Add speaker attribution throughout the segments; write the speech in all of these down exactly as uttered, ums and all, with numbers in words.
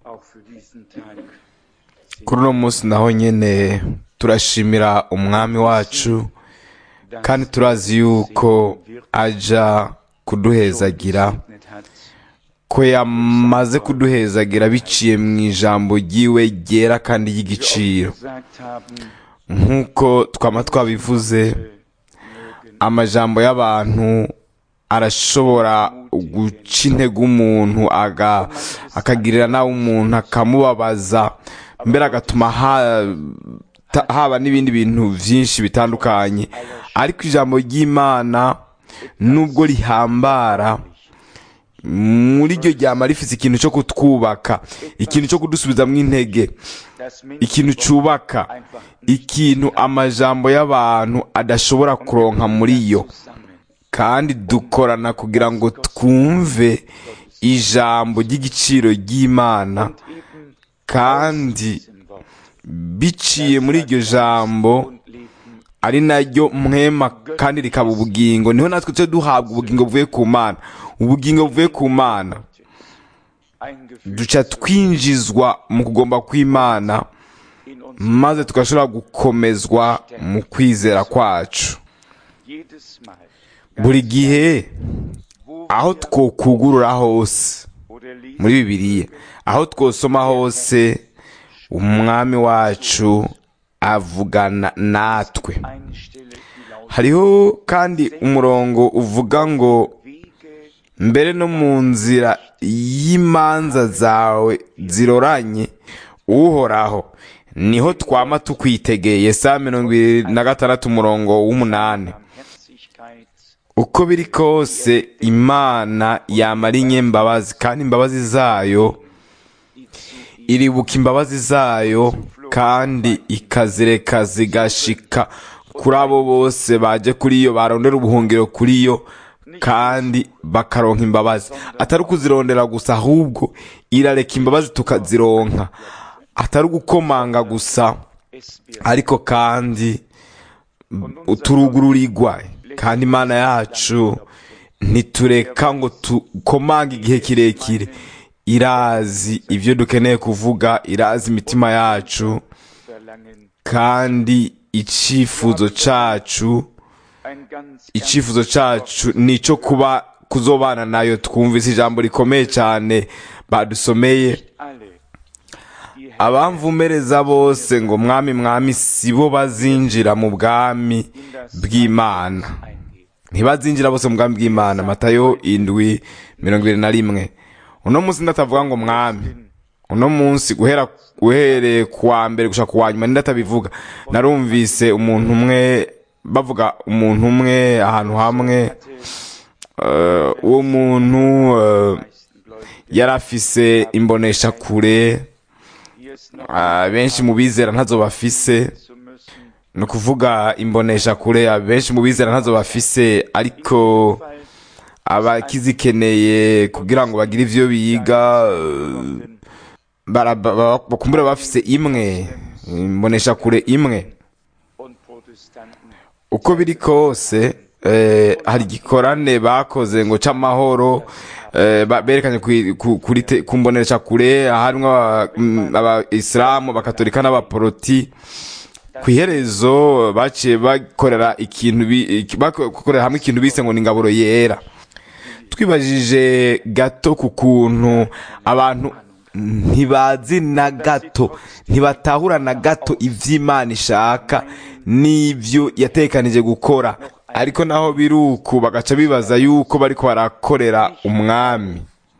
Speaker 1: kuri uno munsi naho nyene turashimira umwami wacu kandi turazi yuko aja kuduhezagira, ko yamaze kuduhezagira biciye mu ijambo ryiwe ryera kandi ry'igiciro. Nk'uko twama twabivuze, amajambo y'abantu arashobora guca intege umuntu akagirira nawe umuntu akamubabaza, mbere agatuma haba n'ibindi bintu vyinshi bitandukanye. Ariko ijambo ry'Imana nubwo rihambara, muri ryo ryama rifise ikintu cyo kutwubaka, ikintu cyo kudusubizamwo intege, ikintu cubaka, ikintu amajambo y'abantu adashobora kuronka muri yo. Kandi dukorana kugira ngo twumve ijambo ry'igiciro ry'Imana, kandi biciye muri iryo jambo ari naryo mpwema kandi rikaba ubugingo, niho natwe tuje duhabwa ubugingo buvuye ku Mana. Ubugingo buvuye ku Mana duca twinjizwa mu kugomba kw'Imana, maze tugashobora gukomezwa mu kwizera kwacu. Buri gihe aho twokugurura hose muri Bibiliya, aho twosoma hose, umwami wacu avugana natwe. Hariho kandi umurongo uvuga ngo, mbere no mu nzira y'imanza zawe ziroranye uhoraho niho twama tukwitegeye. Yesaya mirongo ibiri na gatandatu umurongo w'umunani. Uko biri kose Imana yamara inyembabazi, kandi imbabazi zayo iribuka imbabazi zayo, kandi ikazireka zigashika kuri abo bose baje kuri yo, barondera ubuhungiro kuri yo kandi bakaronka imbabazi. Atari ukuzirondera gusa, ahubwo irareka imbabazi tukazironka. Atari ugukomanga gusa, ariko kandi turugururirwa. Kandi Imana yacu ntitureka ngo tukomange igihe kirekire. Irazi ibyo dukeneye kuvuga, irazi imitima yacu, kandi icifuzo cacu icifuzo cacu nico kuba kuzobana nayo. Twumvise ijambo rikomeye cyane badusomeye, abamvumereza bose ngo mwami mwami sibo bazinjira mu bwami bw'Imana. Ntibazinjira bose mu bwami bw'Imana. Matayo indwi mirongo ibiri na rimwe. Uno munsi ndatavuga ngo mwami, uno munsi guhera guhereye kuwa mbere gushaka kuwa nyuma ndatabivuga. Narumvise umuntu umwe bavuga umuntu umwe ahantu hamwe, uwo uh, muntu uh, yarafise imbonesha kure. Uh, benshi mu bizera ntazo bafise, no kuvuga imbonesha kure benshi mu bizera ntazo bafise, ariko abakizikeneye kugira ngo bagire ivyo biga bakumbura bafise imwe, imbonesha kure imwe. Uko biri kose eh, hari gikorane bakoze ngo c'amahoro, eh, berekanye kuri kumbonesha kure, harimwo aba-Islamu, abakatolika n'abaporoti. Kwiherezo baciye bakorera ikintu bakorera hamwe ikintu bise ngo ni ingaburo yera. Twibajije gato ku kuntu abantu ntibazi na gato, ntibatahura na gato ivy'Imana ishaka n'ivyo yatekanije gukora, ariko naho biruku bagaca bibaza yuko bariko barakorera umwami.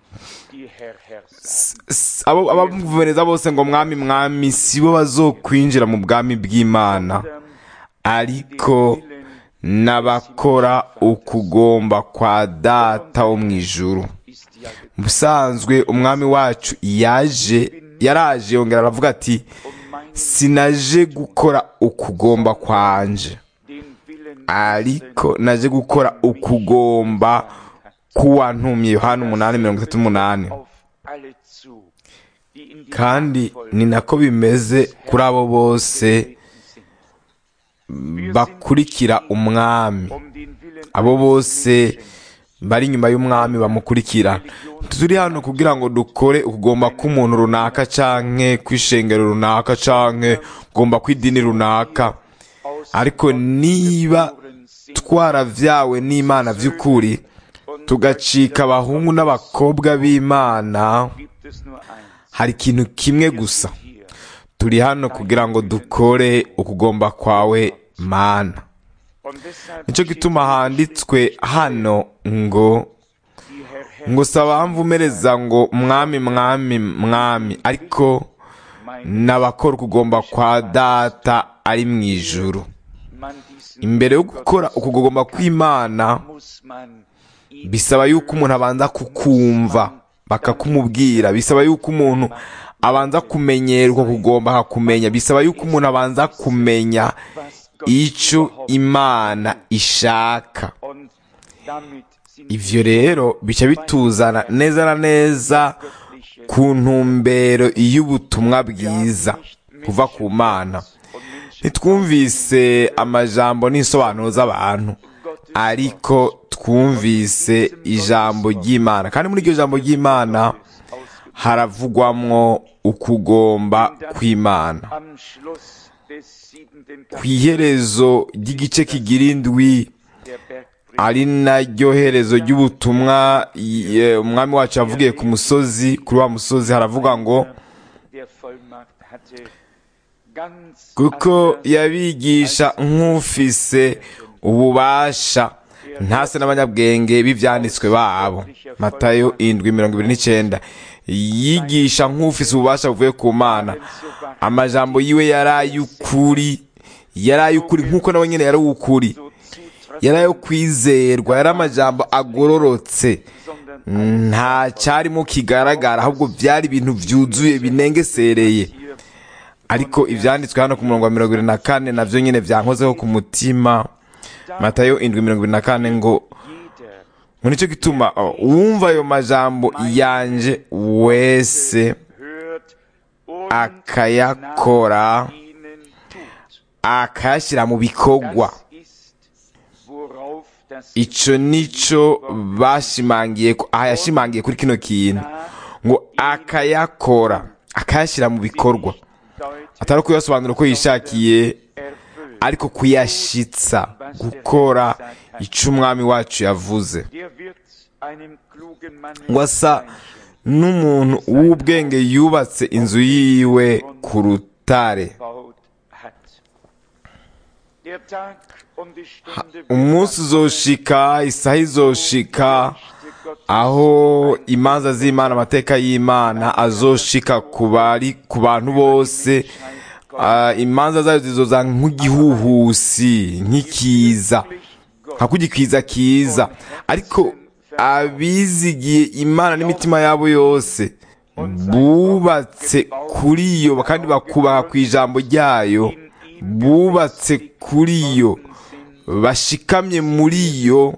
Speaker 1: Abo abamuvumereza bose ngo mwami mwami sibo bazokwinjira mu bwami bw'Imana, ariko n'abakora ukugomba kwa Data wo mw'ijuru. Musanzwe umwami wacu yaje yaraje yongera aravuga ati, sinaje gukora ukugomba kwanje, ariko naje gukora ukugomba kuwantumye. Yohana umunani mirongo itatu n'umunani. Kandi ni nako bimeze kuri abo bose bakurikira umwami. Abo bose bari inyuma y'umwami bamukurikira. Turi hano kugira ngo dukore ukugomba k'umuntu runaka canke kw'ishengero runaka canke kugomba kw'idini runaka, ariko niba twaravyawe n'Imana vy'ukuri tugacika abahungu n'abakobwa b'Imana, hari ikintu kimwe gusa: turi hano kugira ngo dukore ukugomba kwawe Mana. Nico gituma handitswe hano ngo ngo saba mvumereza ngo mwami mwami mwami, ariko n'abakora ukugomba kwa Data ari mu ijuru. Imbere yo gukora ukugomba kw'Imana bisaba yuko umuntu abanza kukumva bakakumubwira, bisaba yuko umuntu abanza kumenyera uko kugomba hakumenya, bisaba yuko umuntu abanza kumenya ico Imana ishaka. Ivyo rero bica bituzana neza na neza ku ntumbero y'ubutumwa bwiza kuva ku Mana. Ntitwumvise amajambo n'insobanuro z'abantu, ariko twumvise ijambo ry'Imana, kandi muri iryo jambo ry'Imana haravugwamwo ukugomba kw'Imana. Kw'iherezo ry'igice kigira indwi, ari naryo herezo ry'ubutumwa umwami wacu yavugiye ku musozi, kuri wa musozi haravuga ngo kuko yabigisha nk'ufise ububasha, ntase n'abanyabwenge b'ivyanditswe babo. Matayo indwi mirongo ibiri n'icenda. Yigisha nk'ufise ububasha buvuye ku Mana. Amajambo yiwe yarayukuri, yarayukuri nk'uko nawe nyene yari ukuri, yarayo kwizerwa, yari amajambo agororotse, nta cyarimo kigaragara, ahubwo byari ibintu vyuzuye binengesereye. Ariko ivyanditswe hano ku murongo wa mirongo ibiri na kane navyo nyene vyankozeho ku mutima. Matayo indwi mirongo ibiri na kane ngo ngo nico gituma uwumva ayo majambo yanje wese akayakora akayashyira mu bikorwa, ico nico bashimangiye ko aha yashimangiye kuri kino kintu ngo akayakora akayashyira mu bikorwa, atari kuyasobanura uko yishakiye, ariko kuyashitsa, gukora ico umwami wacu yavuze. ngo asa n'umuntu w'ubwenge yubatse inzu yiwe ku rutare. Umunsi uzoshika, isaha izoshika, aho imanza z'Imana, amateka y'Imana azoshika ku bari ku bantu bose. Uh, imanza zayo zizoza nk'igihuhusi, nk'ikiza, hakugikiza kiza, ariko abizigiye Imana n'imitima yabo yose bubatse kuri yo kandi bakubaha ku ijambo ryayo, bubatse kuri yo, bashikamye muri yo,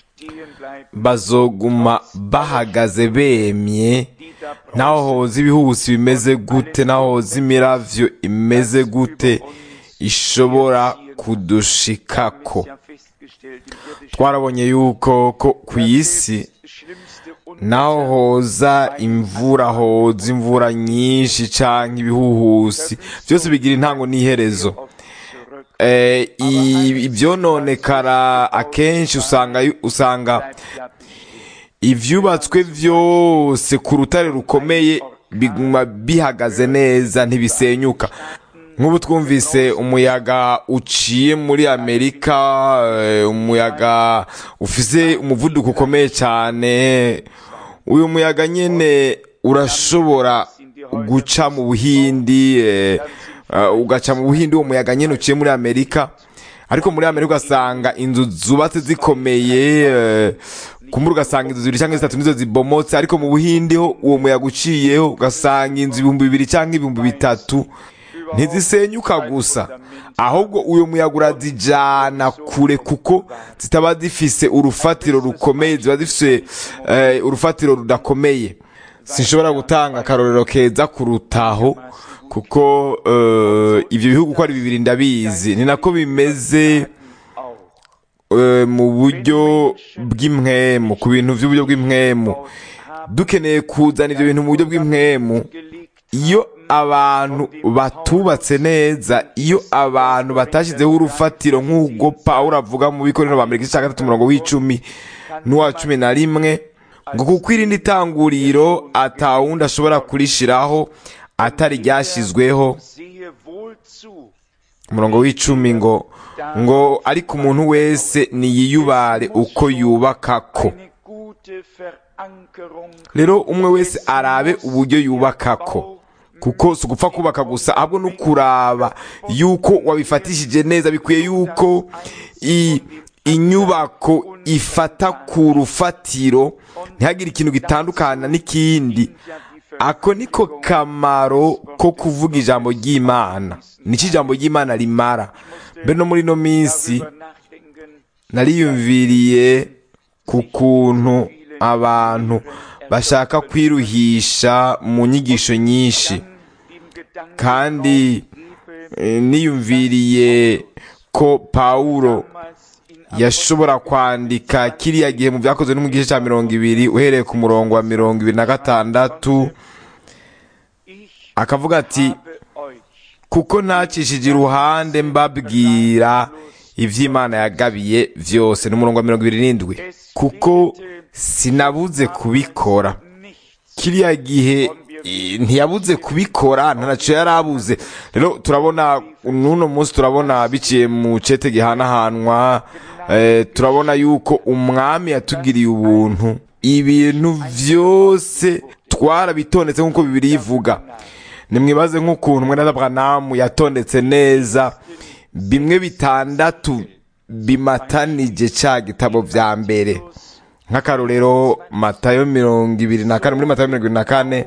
Speaker 1: bazoguma bahagaze bemye, naho hoza ibihuhusi bimeze gute, naho hoza imiravyo imeze gute, ishobora kudushikako. Twarabonye yuko ko ku isi naho hoza imvura, hoza imvura nyinshi canke ibihuhusi, byose bigira intango n'iherezo. Eh, ivyononekara akenshi usanga usanga ivyubatswe vyose ku rutare rukomeye biguma bihagaze neza, ntibisenyuka. Nk'ubu twumvise umuyaga uciye muri Amerika, umuyaga ufise umuvuduko ukomeye cyane. Uyu muyaga nyene urashobora guca mu Buhindi, uh, ugaca mu Buhindi, uwo muyaga nyene uciye muri Amerika. Ariko muri Amerika ugasanga inzu zubatse zikomeye, uh, kumbura ugasanga inzu zibiri cyangwa zitatu nizo zibomotse, ariko mu Buhindi ho uwo muyaga uciyeho ugasanga inzu ibihumbi bibiri cyangwa ibihumbi bitatu ntizisenyuka gusa, ahubwo uyo muyaga urazijana kure, kuko zitaba zifise urufatiro rukomeye, ziba zifise uh, urufatiro rudakomeye. Sinshobora gutanga akarorero keza kurutaho, kuko uh, ivyo bihugu ko ari bibiri ndabizi. Ni nako bimeze mu buryo bw'impwemu, ku bintu by'uburyo bw'impwemu, dukeneye kuzana ibyo bintu mu buryo bw'impwemu. Iyo abantu batubatse neza, iyo abantu batashyizeho urufatiro nk'ubwo Pawulo avuga mu Bikorino ba mbere igice cya gatatu umurongo w'icumi n'uwa cumi na rimwe, ngo kuko irindi tanguriro atawundi ashobora kurishiraho atari ryashyizweho. Umurongo w'icumi ngo ngo ariko umuntu wese niyiyubare uko yubakako. Rero umwe wese arabe uburyo yubakako, kuko si ugupfa kubaka gusa, ahubwo no kuraba yuko wabifatishije neza. Bikwiye yuko inyubako ifata ku rufatiro, ntihagire ikintu gitandukana n'ikindi. Ako niko kamaro ko kuvuga ijambo ry'Imana. Niki ijambo ry'Imana rimara. Mbe no muri no minsi nariyumviriye ku kuntu abantu bashaka kwiruhisha mu nyigisho nyinshi, kandi niyumviriye ko Pawulo yashobora kwandika kiriya gihe mu byakozwe no mu gice cya mirongo ibiri uhereye ku murongo wa mirongo ibiri na gatandatu, akavuga ati kuko ntacishije iruhande mbabwira iby'Imana yagabiye byose. N'umurongo wa mirongo ibiri n'indwi, kuko sinabuze kubikora. Kiriya gihe ntiyabuze kubikora, ntacyo yarabuze. Rero turabona n'uno munsi, turabona biciye mu cete gihanahanwa, eh, turabona yuko umwami yatugiriye ubuntu. Ibintu byose twarabitondetse nk'uko Bibiliya ivuga. Nimwibaze nk'ukuntu mwene Abrahamu yatondetse neza bimwe bitandatu bimatanije cya gitabo vya mbere. Nk'akarorero Matayo mirongo ibiri na kane, muri Matayo mirongo ibiri na kane,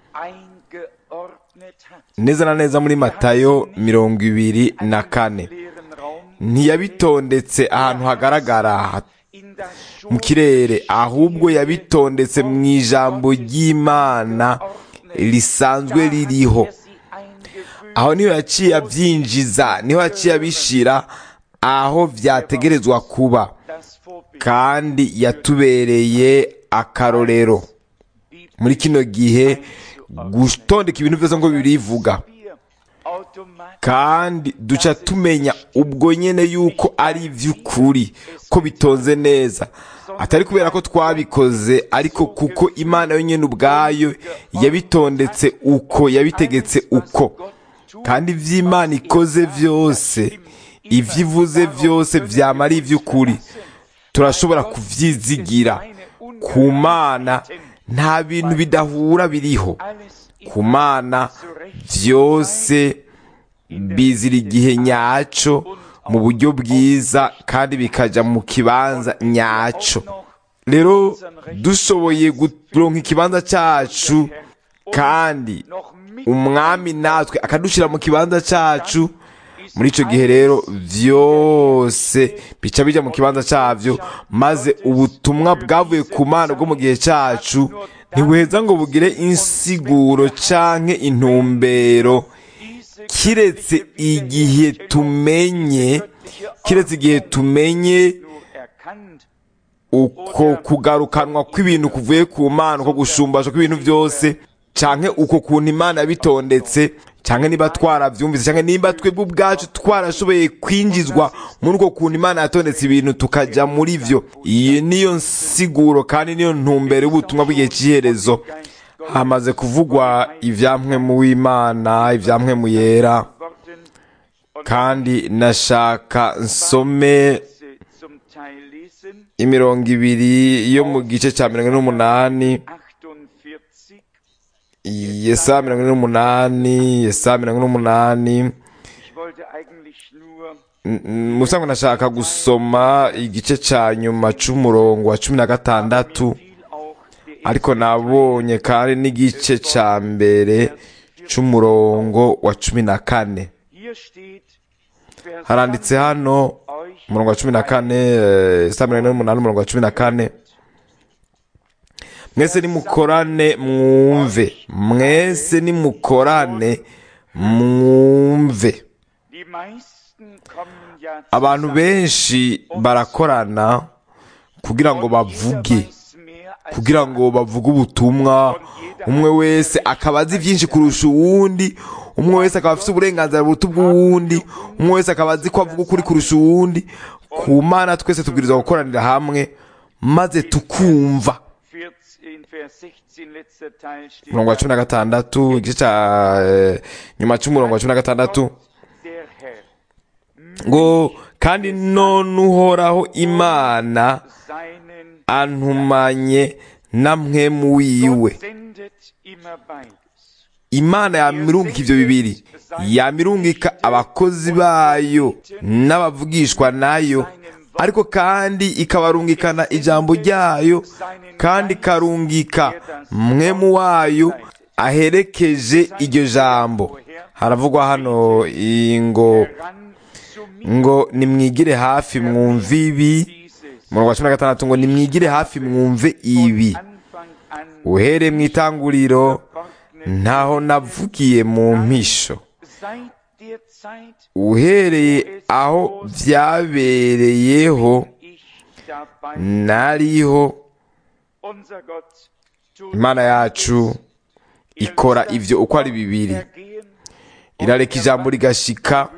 Speaker 1: neza na neza muri Matayo mirongo ibiri na kane ntiyabitondetse ahantu hagaragara mu kirere, ahubwo yabitondetse mu ijambo ry'Imana risanzwe ririho. Aho niho yaciye abyinjiza, niho yaciye abishira aho vyategerezwa kuba, kandi yatubereye akarorero muri kino gihe gutondeka ibintu byose ngo birivuga. Kandi duca tumenya ubwo nyene yuko ari ivy'ukuri, ko bitonze neza, atari kubera ko twabikoze, ariko kuko Imana yonyene ubwayo yabitondetse uko, yabitegetse uko. Kandi ivy'Imana ikoze vyose, ivyivuze vyose vyama ari ivy'ukuri. Turashobora kuvyizigira. Ku Mana nta bintu bidahura biriho. Ku Mana vyose bizira igihe nyaco mu buryo bwiza, kandi bikaja mu kibanza nyaco. Rero dushoboye kuronka ikibanza cacu, kandi umwami natwe akadushira mu kibanza cacu, muri ico gihe rero vyose bica bija mu kibanza cavyo, maze ubutumwa bwavuye ku Mana bwo mu gihe cacu ntibuheza ngo bugire insiguro canke intumbero, kiretse igihe tumenye kiretse igihe tumenye uko kugarukanwa kw'ibintu kuvuye ku Mana, uko gushumbashwa kw'ibintu byose, canke uko kuntu Imana yabitondetse, canke niba twaravyumvise, canke niba twebwe ubwacu twarashoboye kwinjizwa muri uko kuntu Imana yatondetse ibintu tukaja muri vyo. Iyi niyo nsiguro kandi niyo ntumbero y'ubutumwa bw'igihe cy'iherezo. Hamaze kuvugwa ivyamwe mu w'Imana, ivyamwe mu yera, kandi nashaka nsome imirongo ibiri yo mu gice cya mirongo ine n'umunani, Yesaya mirongo ine n'umunani, Yesaya mirongo ine n'umunani. Musanzwe nashaka gusoma igice ca nyuma c'umurongo wa cumi na gatandatu, ariko nabonye kandi n'igice ca mbere c'umurongo wa cumi na kane. Haranditse hano umurongo wa cumi na kane, Yesaya mirongo ine n'umunani umurongo wa cumi na kane: mwese nimukorane mwumve, mwese nimukorane mwumve. abantu benshi barakorana kugira ngo bavuge kugira ngo bavuge ubutumwa, umwe wese akaba azi byinshi kurusha uwundi, umwe wese akaba afite uburenganzira buruta ubw'uwundi, umwe wese akaba azi ko avuga ukuri kurusha uwundi. Ku Mana twese tubwirizwa gukoranira hamwe maze tukumva. Umurongo wa cumi na gatandatu igice cya nyuma cy'umurongo wa cumi na gatandatu ngo kandi none Uhoraho Imana antumanye na mpwemu wiwe. Imana yamirungika ibyo bibiri, yamirungika abakozi bayo n'abavugishwa nayo, ariko kandi ikabarungikana ijambo ryayo, kandi ikarungika mpwemu wayo aherekeje iryo jambo. Haravugwa hano ngo ngo nimwigire hafi mwumve ibi. Umurongo wa cumi na gatandatu ngo nimwigire hafi mwumve ibi. Uhereye mu itanguriro ntaho navugiye mu mpisho, uhereye aho byabereyeho nariho. Imana yacu ikora ivyo uko ari bibiri, irareka ijambo rigashika,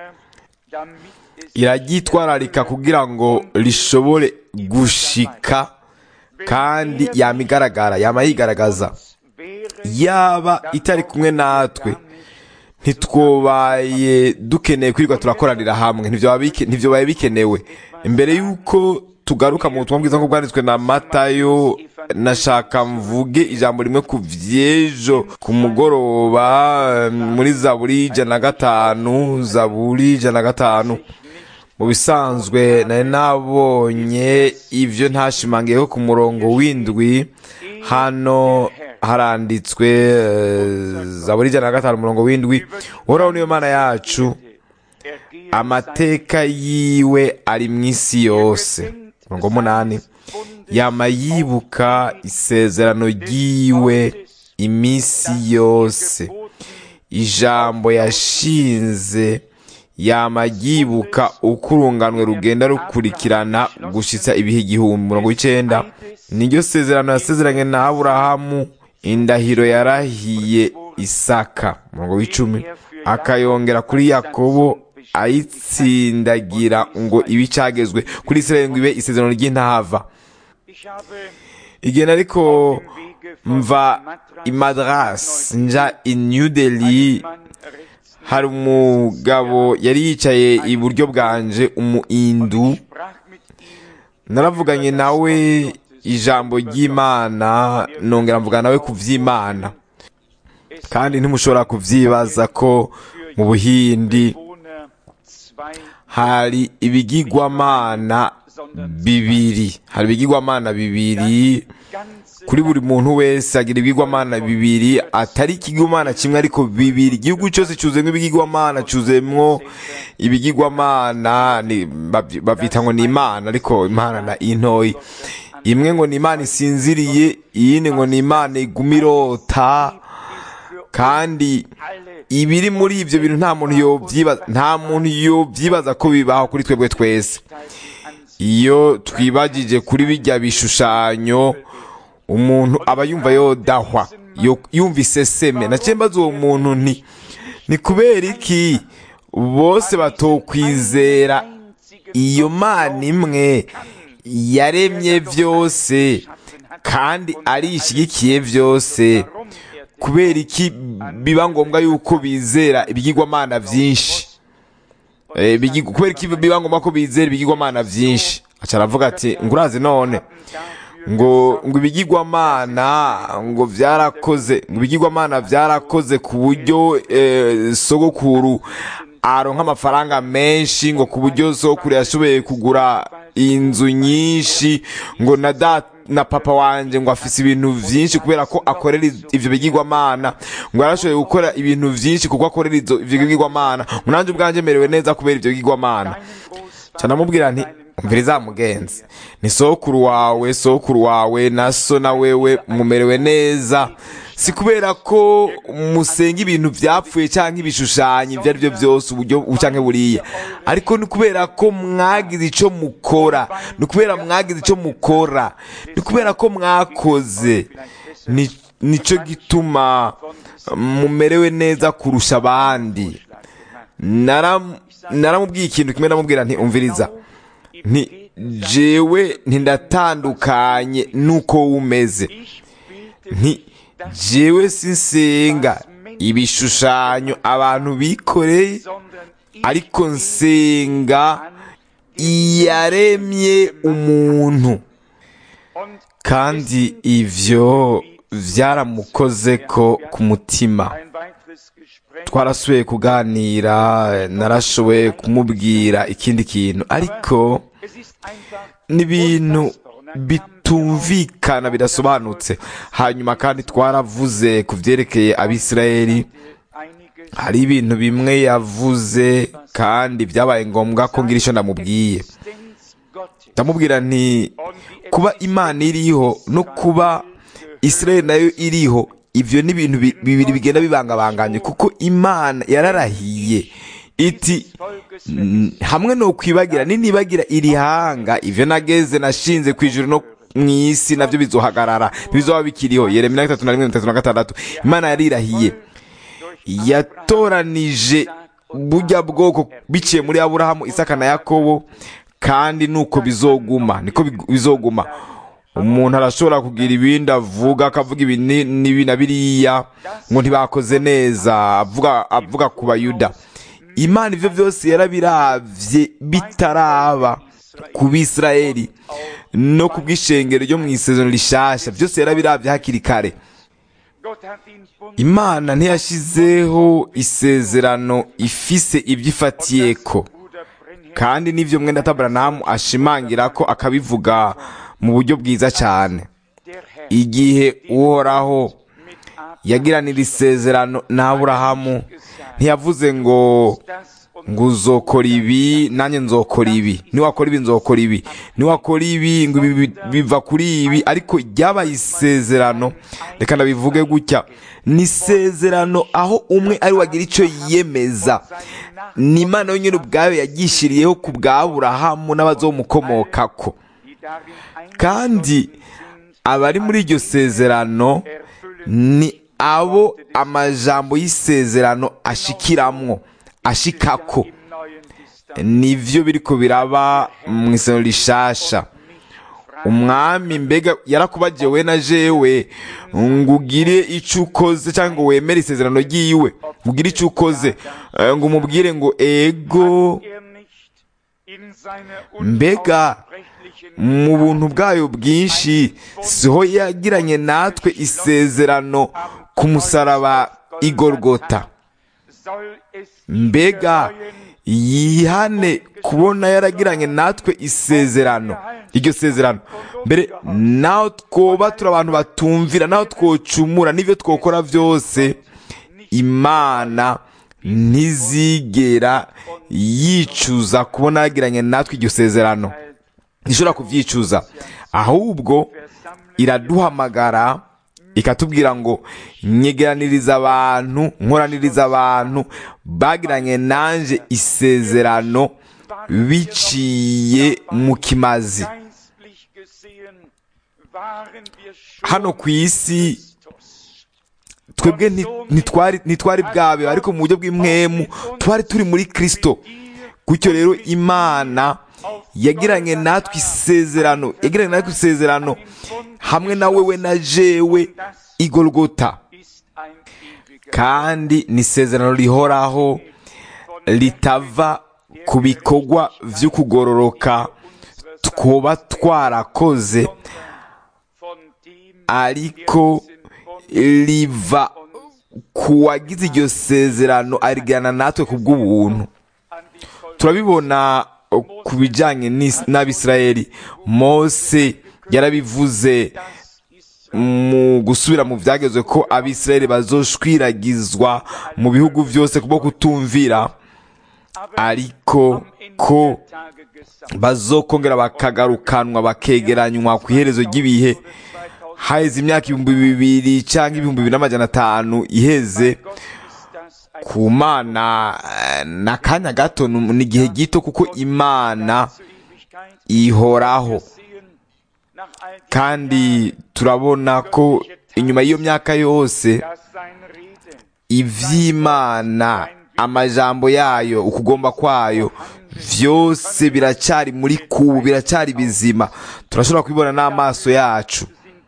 Speaker 1: iraryitwararika kugira ngo rishobore gushika, kandi yamigaragara, yama yigaragaza. Yaba itari kumwe natwe ntitwobaye dukeneye kwirirwa turakoranira hamwe, ntivyo baye bikenewe. Imbere yuko tugaruka mu butumwa bwiza bwanditswe na Matayo, nashaka mvuge ijambo rimwe ku vyejo ku mugoroba muri Zaburi ijana na gatanu. Zaburi ijana na gatanu mu bisanzwe nari nabonye ivyo ntashimangiyeho ku murongo w'indwi. Hano haranditswe Zaburi ijana na gatanu umurongo w'indwi, Uhoraho niyo Mana yacu, amateka yiwe ari mw'isi yose. Umurongo w'umunani, yama yibuka isezerano ryiwe imisi yose, ijambo yashinze yama yibuka uko urunganwe rugenda rukurikirana gushitsa ibihe igihumbi. Umurongo w'icenda, niryo sezerano yasezeranye na Aburahamu, indahiro yarahiye Isaka. Umurongo w'icumi, akayongera kuri Yakobo ayitsindagira ngo ibi cagezwe, kuri Israeli ngo ibe isezerano ry'intahava. Igihe nariko mva i Madras nja i New Delhi, hari umugabo yari yicaye iburyo bwanje, umuindu. Naravuganye nawe ijambo ry'Imana, nongera mvugana nawe ku vy'Imana, kandi ntimushobora kuvyibaza ko mu Buhindi hari ibigirwamana bibiri. Hari ibigirwamana bibiri kuri buri muntu wese, agira ibigirwamana bibiri, atari ikigirwamana kimwe ariko bibiri. Igihugu cyose cyuzemwo ibigirwamana, cyuzemwo ibigirwamana bavyita ngo ni Imana, ariko Imana na intoyi. Imwe ngo ni Imana isinziriye, iyindi ngo ni Imana iguma irota. Kandi ibiri muri ivyo bintu nta muntu yovyibaza, nta muntu yovyibaza ko bibaho kuri twebwe twese. Iyo twibagije kuri bijya bishushanyo, umuntu aba yumva yodahwa, yumva iseseme. Naciye mbaza uwo muntu nti ni kubera iki bose batokwizera iyo Mana imwe yaremye vyose kandi arishigikiye vyose? Kubera iki biba ngombwa yuko bizera ibigirwamana vyinshi? E, kubera iki biba ngombwa ko bizera ibigirwamana vyinshi? Aca aravuga ati ngurazi none ngo ngo ibigirwamana ngo vyarakoze, ngo ibigirwamana vyarakoze ku buryo e, sogokuru aronka amafaranga menshi, ngo ku buryo sogokuru yashoboye kugura inzu nyinshi, ngo na data na papa wanje ngo afise ibintu vyinshi kubera ko akorera ivyo bigirwamana, ngo arashoboye gukora ibintu vyinshi kuko akorera ivyo bigirwamana. Munanje ubwanje merewe neza kubera ivyo bigirwamana. Ca namubwira nti umviriza mugenzi, ni sokuru wawe sokuru wawe na so na wewe mumerewe neza, si kubera ko musenga ibintu byapfuye cyangwa ibishushanyo ibyo ari byo byose uburyo bucanke buriya, ariko ni kubera ko mwagize icyo mukora, ni kubera mwagize icyo mukora, ni kubera ko mwakoze, nicyo gituma mumerewe neza kurusha abandi. naramubwiye ikintu kimwe, ndamubwira nti umviriza, nti jewe ntindatandukanye nuko umeze, nti jewe sinsenga ibishushanyo abantu bikoreye, ariko nsenga iyaremye umuntu, kandi ivyo vyaramukoze ko ku mutima. Twarasubiye kuganira, narashoboye kumubwira ikindi kintu, ariko n'ibintu bitumvikana bidasobanutse. Hanyuma kandi twaravuze ku vyerekeye Abisirayeli, hari ibintu bimwe yavuze kandi byabaye ngombwa ko ngira icyo ndamubwiye. Ndamubwira nti kuba Imana iriho no kuba Isirayeli nayo iriho, ivyo ni ibintu bibiri bigenda bibangabanganye, kuko Imana yararahiye iti hamwe no kwibagira ninibagira iri hanga, ivyo nageze nashinze kwijuru no mwisi navyo bizohagarara, bizoba bikiriho. Yeremiya gatatu na rimwe gatatu na gatandatu. Imana yarirahiye, yatoranije burya bwoko biciye muri Aburahamu, Isaka na Yakobo, kandi nuko bizoguma, niko bizoguma. Umuntu arashobora kugira ibindi avuga, akavuga ibi n'ibi na biriya ngo ntibakoze neza, avuga avuga ku Bayuda. Imana ivyo vyose yarabiravye bitaraba ku Bisirayeli no ku bw'ishengero ryo mu isezerano rishasha, vyose yarabiravye hakiri kare. Imana ntiyashizeho isezerano ifise ivy'ifatiyeko, kandi n'ivyo mwenda Abrahamu ashimangira ko akabivuga mu buryo bwiza cyane. Igihe Uhoraho yagiranira isezerano na Aburahamu, ntiyavuze ngo ngo uzokora ibi nanjye nzokora ibi, niwakora ibi nzokora ibi, niwakora ibi ngo ibi biva kuri ibi, ariko ryabaye isezerano. Reka ndabivuge gutya, ni isezerano aho umwe ari wagira icyo yiyemeza. Ni Imana yonyine ubwayo yagishiriyeho ku bwa Aburahamu n'abazomukomokako, kandi abari muri iryo sezerano ni abo amajambo y'isezerano ashikiramwo, ashikako. Nivyo biriko biraba mu isezerano rishasha. Umwami mbega yarakubagiye we na jewe ngo ugire ico ukoze cyangwa ngo wemere isezerano ryiwe, ugire ico ukoze ngo umubwire ngo ego, mbega mu buntu bwayo bwinshi siho yagiranye natwe isezerano ku musaraba i Golgota? Mbega yihane kubona yaragiranye natwe isezerano, iryo sezerano. Mbere naho twoba turi abantu batumvira, naho twocumura, n'ivyo twokora vyose, Imana ntizigera yicuza kubona yagiranye natwe iryo sezerano, ntishobora kuvyicuza. Ahubwo iraduhamagara ikatubwira ngo nyegeraniriza abantu, nkoraniriza abantu bagiranye nanje isezerano biciye mu kimazi. Hano ku isi twebwe ntitwari ntitwari bwabe, ariko mu buryo bw'impwemu twari turi muri Kristo. Gutyo rero Imana yagiranye natwe isezerano, yagiranye natwe isezerano hamwe na wewe na jewe i Golgota, kandi ni isezerano rihoraho litava ku bikorwa vy'ukugororoka twoba twarakoze, ariko liva ku wagize iryo sezerano arigana natwe ku bw'ubuntu. Turabibona ku bijanye n'Abisirayeli. Mose yarabivuze mu gusubira mu vyagezwe ko Abisirayeli bazoshwiragizwa mu bihugu vyose kubwo kutumvira. ariko ko bazokongera bakagarukanwa bakegeranywa ku iherezo ry'ibihe haheze imyaka ibihumbi bibiri cyangwa ibihumbi bibiri n'amajana atanu iheze. Ku Mana n'akanya gato, n'igihe gito, kuko Imana ihoraho, kandi turabona ko inyuma y'iyo myaka yose ivy'Imana, amajambo yayo, ukugomba kwayo vyose biracyari muri kubu, biracyari bizima, turashobora kubibona n'amaso yacu.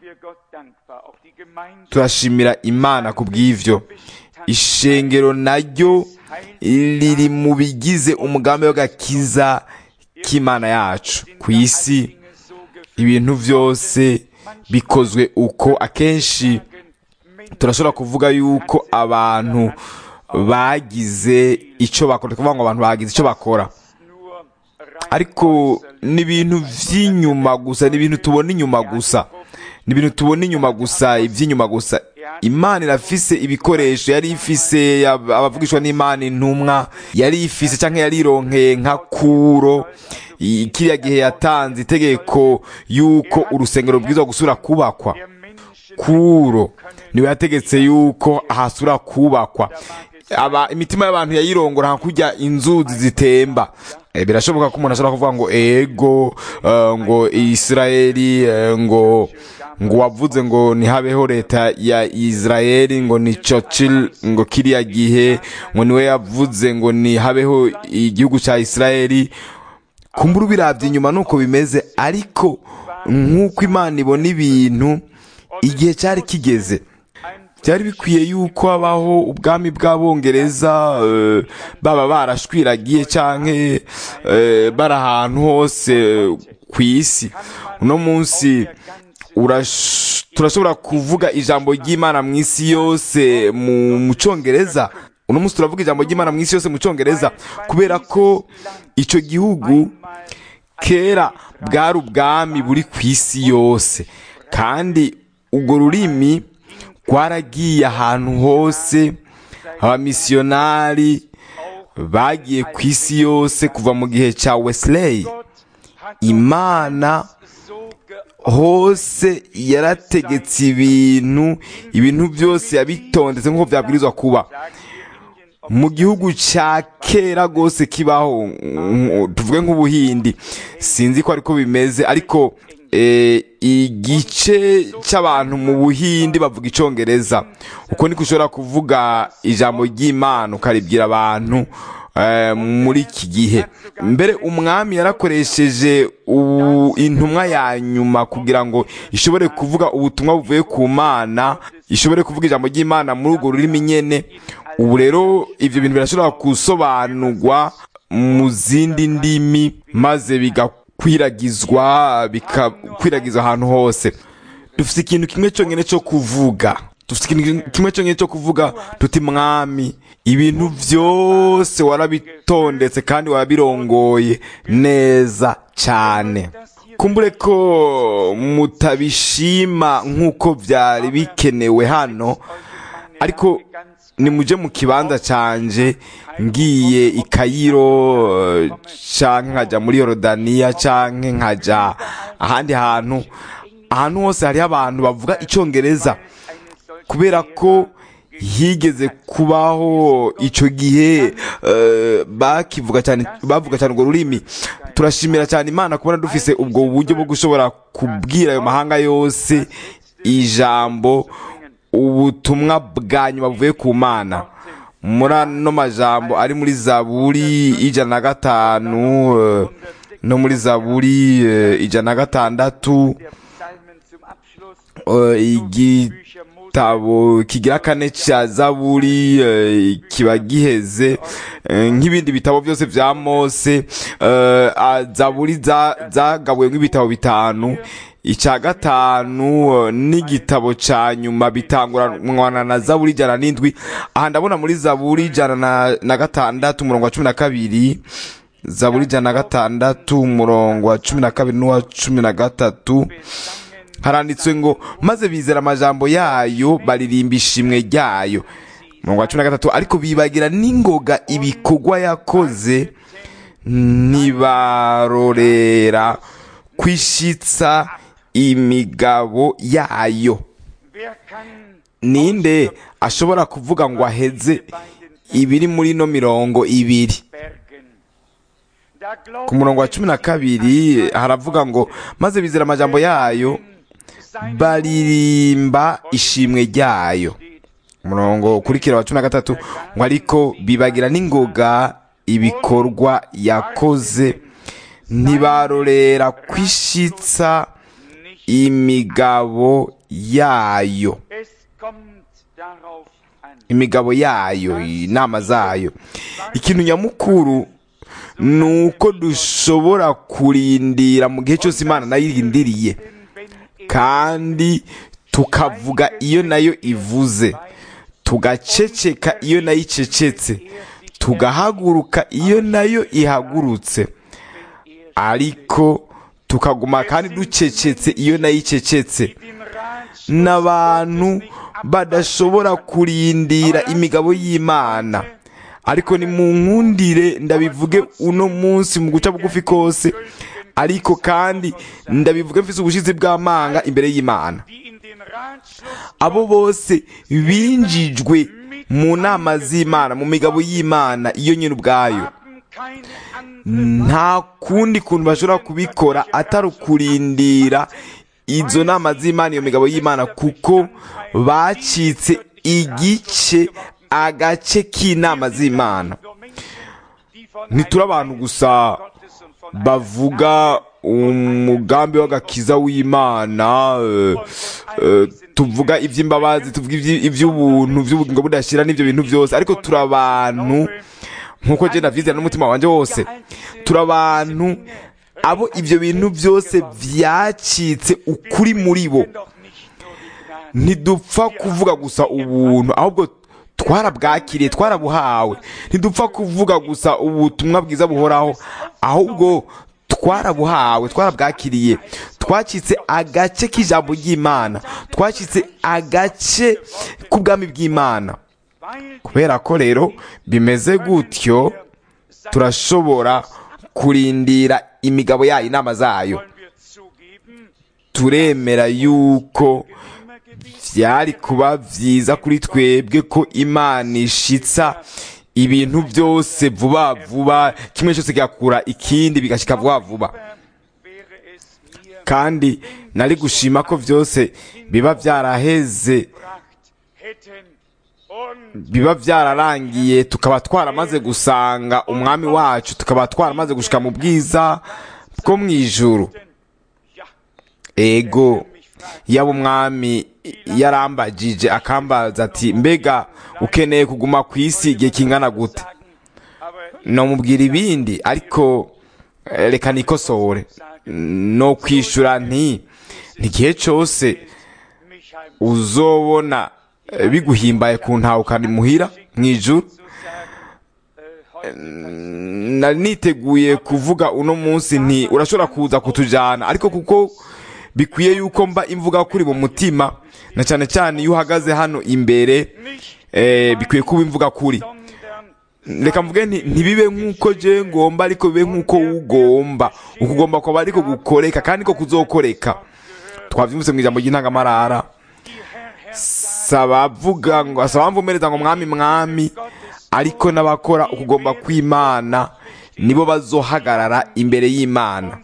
Speaker 1: Turashimira Imana kubw'ivyo. Ishengero naryo riri mu bigize umugambi w'agakiza k'Imana yacu ku isi. Ibintu vyose bikozwe uko. Akenshi turashobora kuvuga yuko abantu bagize ico bakora, kuvuga ngo abantu bagize ico bakora, ariko ni ibintu vy'inyuma gusa, ni ibintu tubona inyuma gusa, ni ibintu tubona inyuma gusa, ivy'inyuma gusa. Imana irafise ibikoresho yari ifise, abavugishwa n'Imana, intumwa yari ifise canke yari ironkeye nka Kuro. Kiriya gihe yatanze itegeko yuko urusengero rubwirizwa gusura kubakwa. Kuro niwe yategetse yuko ahasura kubakwa. Aba imitima y'abantu yayirongora nka kurya inzuzi zitemba. E, birashoboka ko umuntu ashobora kuvuga ngo ego, uh, ngo Israeli, uh, ngo ngo wavuze ngo nihabeho leta ya Israeli, ngo ni Churchill, ngo kiriya gihe ngo niwe yavuze ngo nihabeho igihugu ca Israeli. Kumbura biravye inyuma nuko bimeze, ariko nk'uko Imana ibona ibintu, igihe cyari kigeze. Byari bikwiye yuko habaho ubwami bw'Abongereza, uh, baba barashwiragiye canke uh, bari ahantu hose ku isi. Uno munsi turashobora kuvuga ijambo ry'Imana mu isi yose mu Congereza. Uno munsi turavuga ijambo ry'Imana mu isi yose mu Congereza kubera ko ico gihugu kera bwari ubwami buri ku isi yose, kandi urwo rurimi rwaragiye ahantu hose. Abamisiyonari bagiye ku isi yose kuva mu gihe ca Wesley. Imana hose yarategetse ibintu, ibintu byose yabitondetse nk'uko byabwirizwa kuba. Mu gihugu ca kera gose kibaho, tuvuge nk'Ubuhindi, sinzi ko ariko bimeze, ariko e, igice c'abantu mu Buhindi bavuga Icongereza. Uko niko ushobora kuvuga ijambo ry'Imana ukaribwira abantu e, muri iki gihe. Mbere umwami yarakoresheje intumwa ya nyuma kugira ngo ishobore kuvuga ubutumwa buvuye ku Mana, ishobore kuvuga ijambo ry'Imana muri urwo rurimi nyene. Ubu rero ivyo bintu birashobora gusobanurwa mu zindi ndimi, maze bigakwiragizwa bikakwiragizwa ahantu hose. Dufite ikintu kimwe cyonyine cyo kuvuga, dufite ikintu kimwe cyonyine cyo kuvuga tuti Mwami, ibintu vyose warabitondetse kandi warabirongoye neza cyane. Kumbure ko mutabishima nk'uko vyari bikenewe hano, ariko ni muje mu kibanza canje ngiye i Kairo canke nkaja muri Yorodaniya canke nkaja ahandi hantu, ahantu hose hari abantu bavuga Icongereza, kubera ko higeze kubaho ico gihe uh, bakivuga cyane, bavuga cyane urwo rurimi. Turashimira cyane Imana kubona dufise ubwo buryo bwo gushobora kubwira ayo mahanga yose ijambo, ubutumwa bwa nyuma buvuye ku Mana. Muri ano majambo ari muri Zaburi ijana na gatanu uh, no muri Zaburi uh, ijana na gatandatu, uh, igitabo kigira kane ca Zaburi uh, kiba giheze uh, nk'ibindi bitabo byose vya Mose. uh, Zaburi zagabuye nk'ibitabo bitanu. Ica gatanu n'igitabo ca nyuma bitanguranwa na Zaburi ijana n'indwi. Aha ndabona muri Zaburi ijana na gatandatu umurongo wa cumi na kabiri, Zaburi ijana na gatandatu umurongo wa cumi na kabiri n'uwa cumi na gatatu, haranditswe ngo maze bizera amajambo yayo, baririmba ishimwe ryayo. umurongo wa cumi na gatatu ariko bibagira n'ingoga ibikorwa yakoze ntibarorera kwishitsa imigabo yayo. Ninde ashobora kuvuga ngo aheze ibiri muri no mirongo ibiri? Ku murongo wa cumi na kabiri haravuga ngo maze bizera amajambo yayo baririmba ishimwe ryayo. Umurongo ukurikira wa cumi na gatatu ngo ariko bibagira n'ingoga ibikorwa yakoze ntibarorera kwishitsa imigabo yayo. Imigabo yayo, inama zayo. Ikintu nyamukuru nuko dushobora kurindira mu gihe cyose Imana nayo irindiriye, kandi tukavuga iyo nayo ivuze, tugaceceka iyo nayo icecetse, tugahaguruka iyo nayo ihagurutse, ariko tukaguma kandi ducecetse iyo nayo icecetse. N'abantu badashobora kurindira imigabo y'Imana, ariko ni mu nkundire ndabivuge uno munsi mu guca bugufi kose, ariko kandi ndabivuge mfise ubushizi bw'amanga imbere y'Imana. Abo bose binjijwe mu nama z'Imana, mu migabo y'Imana iyo nyine ubwayo, nta kundi kuntu bashobora kubikora atari ukurindira izo nama z'Imana, iyo migabo y'Imana, kuko bacitse igice agace k'inama z'Imana. Ntituri abantu gusa bavuga umugambi w'agakiza w'Imana, uh, uh, tuvuga iby'imbabazi, tuvuga iby'ubuntu, by'ubugingo budashira n'ibyo bintu byose, ariko turi abantu nkuko je ndavyizera n'umutima wanje wose, turi abantu abo ibyo bintu byose vyacitse ukuri muri bo. Ntidupfa kuvuga gusa ubuntu, ahubwo twarabwakiriye, twarabuhawe. Ntidupfa kuvuga gusa ubutumwa bwiza buhoraho, ahubwo twarabuhawe, twarabwakiriye. Twacitse agace k'ijambo ry'Imana, twacitse agace k'ubwami bw'Imana. Kubera ko rero bimeze gutyo, turashobora kurindira imigabo yayo, inama zayo. Turemera yuko vyari kuba vyiza kuri twebwe ko Imana ishitsa ibintu byose vuba vuba, kimwe cyose kigakura ikindi bigashika vuba vuba. Kandi nari gushima ko vyose biba vyaraheze, biba vyararangiye, tukaba twaramaze gusanga umwami wacu, tukaba twaramaze gushika mu bwiza bwo mwijuru. Ego, yaba umwami yarambagije akambaza ati mbega ukeneye kuguma ku isi igihe kingana gute, no mubwira ibindi, ariko reka nikosore no kwishura nti n'igihe cyose uzobona biguhimbaye kuntahukana imuhira mwijuru. Nari niteguye kuvuga uno munsi nti urashobora kuza kutujana, ariko kuko bikwiye yuko mba imvuga kuri mu mutima, na cyane cyane iyo uhagaze hano imbere, eh, bikwiye kuba imvuga kuri. Reka mvuge nti ntibibe nk'uko je ngomba, ariko bibe nk'uko ugomba. Ukugomba kwaba ariko gukoreka, kandi ko kuzokoreka. Twavyumvise mu ijambo ry'intangamarara, sabavuga ngo asabamvumereza ngo mwami mwami, ariko n'abakora ukugomba kw'Imana nibo bazohagarara imbere y'Imana.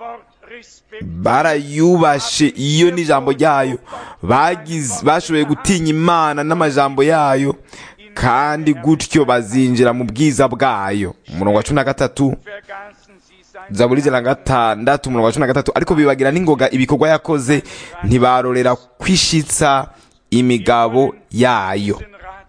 Speaker 1: Barayubashe iyo n'ijambo ryayo, bagize bashoboye gutinya Imana n'amajambo yayo, kandi gutyo bazinjira mu bwiza bwayo. Umurongo wa cumi na gatatu, Zaburi ijana na gatandatu umurongo wa cumi na gatatu, ariko bibagira n'ingoga ibikorwa yakoze ntibarorera kwishitsa imigabo yayo.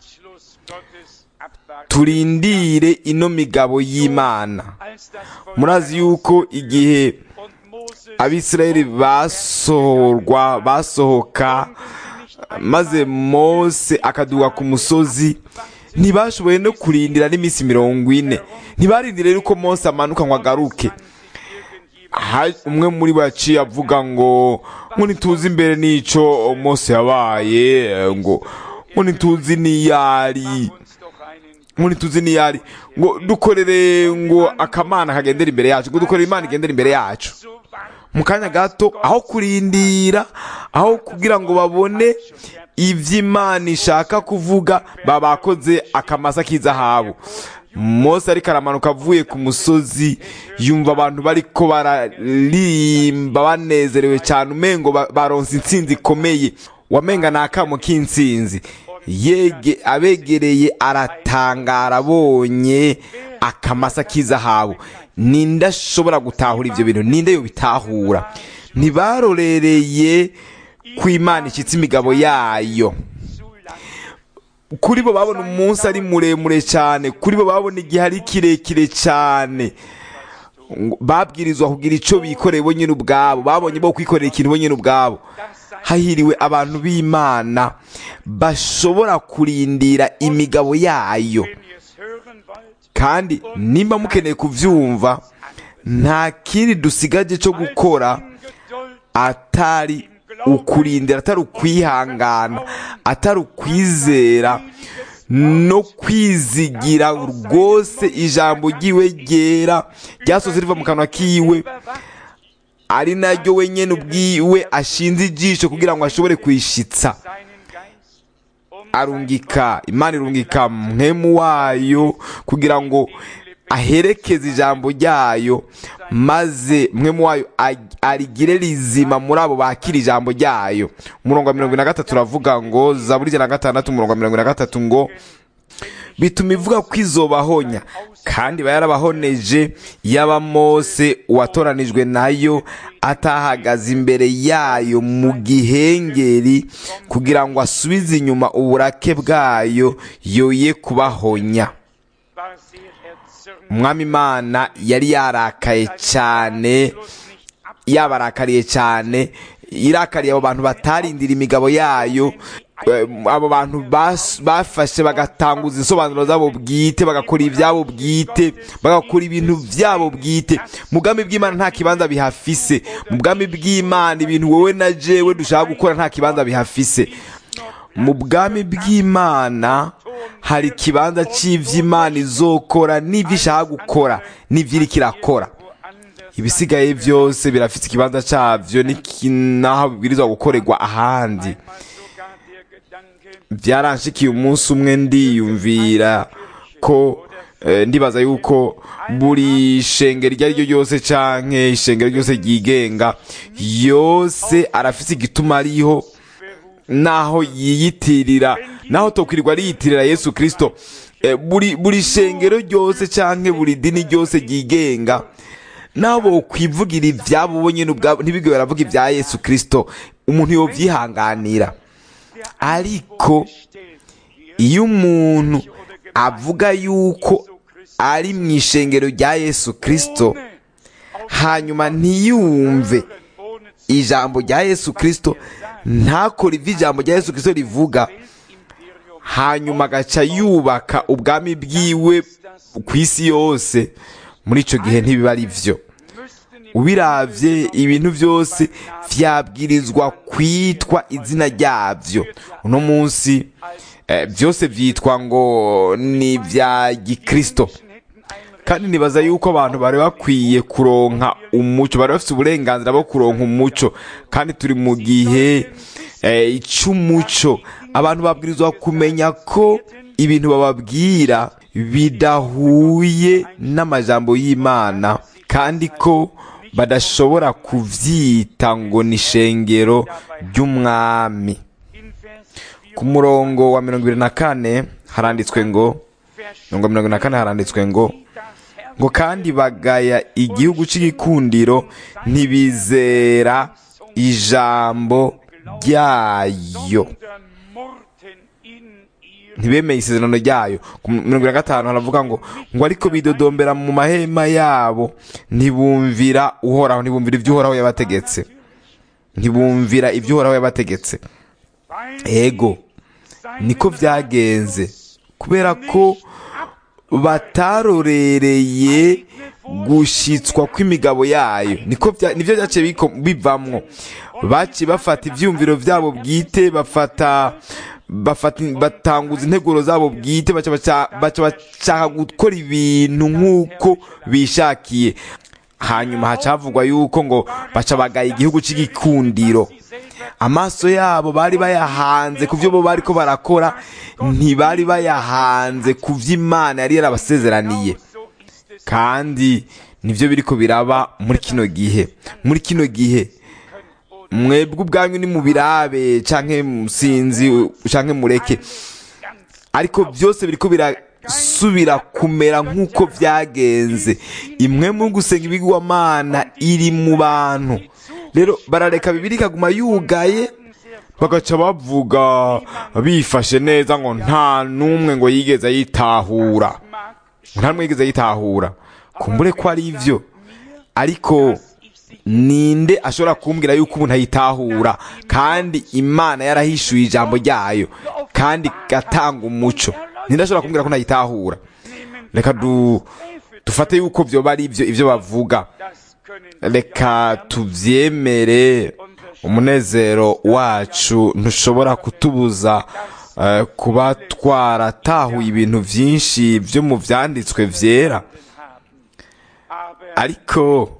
Speaker 1: Turindire ino migabo y'Imana. Murazi yuko igihe Abisirayeli basohorwa basohoka, maze Mose akaduga ku musozi, ntibashoboye no kurindira n'iminsi mirongo ine. Ntibarindire yuko Mose amanuka ngo agaruke. Umwe muri bo yaciye avuga ngo ngo ntituzi imbere n'ico Mose yabaye, ngo ngo ntituzi niyari ngo ntituzi niyari ngo dukorere ngo akamana kagendera imbere yacu ngo dukorere imana igendera imbere yacu mu kanya gato aho kurindira aho kugira ngo babone ivy'Imana ishaka kuvuga babakoze akamasa k'izahabu. Mose ariko aramanuka avuye ku musozi yumva abantu bariko bararimba banezerewe cyane umengo baronse intsinzi ikomeye wamenga nakamo k'intsinzi yege abegereye aratangara abonye akamasa k'izahabu. Ninde ashobora gutahura ivyo bintu? Ninde yo bitahura? Ntibarorereye ku Imana ishitse imigabo yayo. Kuri bo babona umunsi ari muremure cyane, kuri bo babona igihe ari kirekire cyane, babwirizwa kugira ico bikoreye bo nyine ubwabo, babonye bo kwikorera ikintu bo nyine ubwabo. Hahiriwe abantu b'Imana bashobora kurindira imigabo yayo, kandi nimba mukeneye kuvyumva nta kindi dusigaje cyo gukora atari ukurindira, atari ukwihangana, atari ukwizera no kwizigira rwose ijambo ryiwe ryera ryasoze riva mu kanwa kiwe, ari naryo wenyene ubwiwe ashinze ijisho kugira ngo ashobore kwishitsa. Arungika Imana irungika mpemu wayo kugira ngo aherekeze ijambo ryayo, maze mpemu wayo arigire rizima muri abo bakira ijambo ryayo. Umurongo wa mirongo ine na gatatu uravuga ngo, Zaburi ijana na gatandatu umurongo wa mirongo ine na gatatu ngo, bituma ivuga ko izobahonya kandi bayarabahoneje yaba Mose uwatoranijwe nayo atahagaze imbere yayo mu gihengeri kugira ngo asubize inyuma uburake bwayo yoye kubahonya. Umwami Imana yari yarakaye cyane, yabarakariye cyane, irakariye abo bantu batarindira imigabo yayo, abo bantu bafashe bagatanguza insobanuro zabo bwite, bagakora ibyabo bwite, bagakora ibintu byabo bwite. Mu bwami bw'Imana nta kibanza bihafise. Mu bwami bw'Imana ibintu wowe na jewe dushaka gukora nta kibanza bihafise. Mu bwami bw'Imana hari ikibanza cy'ivy'Imana izokora n'ivyo ishaka gukora n'ivyo iriko irakora. Ibisigaye byose birafite ikibanza cyavyo n'aho bibwirizwa gukorerwa ahandi. Byaranshikiye umunsi umwe ndiyumvira ko eh, ndibaza yuko buri shengero iryo ariryo ryose canke ishengero ryose ryigenga yose arafise igituma ariho, naho yiyitirira, naho tokwirirwa riyitirira Yesu Kristo. Eh, buri buri shengero ryose canke buri dini ryose ryigenga nabo kwivugira ivyabo bo nyene ubwabo ntibigwe baravuga ibya Yesu Kristo, umuntu yovyihanganira. Ariko iyo umuntu avuga yuko ari mu ishengero rya Yesu Kristo hanyuma ntiyumve ijambo rya Yesu Kristo, ntakora ivyo ijambo rya Yesu Kristo rivuga, hanyuma agaca yubaka ubwami bwiwe ku isi yose, muri ico gihe ntibiba ari vyo. Ubiravye ibintu byose vyabwirizwa kwitwa izina ryavyo. Uno munsi eh, byose vyitwa ngo ni vya gikristo, kandi nibaza yuko abantu bari bakwiye kuronka umuco, bari bafite uburenganzira bwo kuronka umuco, kandi turi mu gihe eh, icumuco. Abantu babwirizwa kumenya ko ibintu bababwira bidahuye n'amajambo y'Imana, kandi ko badashobora kuvyita ngo ni shengero ry'umwami. Ku murongo wa mirongo ibiri na kane haranditswe ngo, mirongo mirongo na kane haranditswe ngo ngo kandi bagaya igihugu c'igikundiro ntibizera ijambo ryayo, ntibemeye isezerano ryayo. Ku mirongo ibiri na gatanu haravuga ngo ngo ariko bidodombera mu mahema yabo, ntibumvira uhoraho, ntibumvira ibyo uhoraho yabategetse, ntibumvira ibyo uhoraho yabategetse. Ego niko vyagenze, kubera ko batarorereye gushitswa kw'imigabo yayo, niko nivyo byaciye bivamwo. Baci bafata ivyumviro vyabo bwite, bafata batanguza integuro zabo bwite, baca bashaka gukora ibintu nk'uko bishakiye. Hanyuma hacavugwa yuko ngo baca bagaye igihugu c'igikundiro. Amaso yabo bari bayahanze ku byo bo bariko barakora, ntibari bayahanze ku vy'Imana yari yarabasezeraniye. Kandi nivyo biriko biraba muri kino gihe. Muri kino gihe mwebwe ubwanyu ni mu birabe canke musinzi canke mureke, ariko byose biriko birasubira kumera nk'uko vyagenze. Imwe mu gusenga ibigwamana iri mu bantu. Rero barareka Bibiliya ikaguma yugaye, bagaca bavuga bifashe neza ngo nta numwe ngo yigeze yitahura, nta numwe yigeze yitahura. Kumbure ko ari ivyo, ariko ninde ashobora kumbwira yuko umuntu ayitahura kandi Imana yarahishuye ijambo ryayo kandi gatanga umuco? Ninde ashobora kumbwira ko ntayitahura? Reka du dufate yuko vyo bari ivyo ivyo bavuga, reka tuvyemere. Umunezero wacu ntushobora kutubuza uh, kuba twaratahuye ibintu vyinshi vyo mu vyanditswe vyera, ariko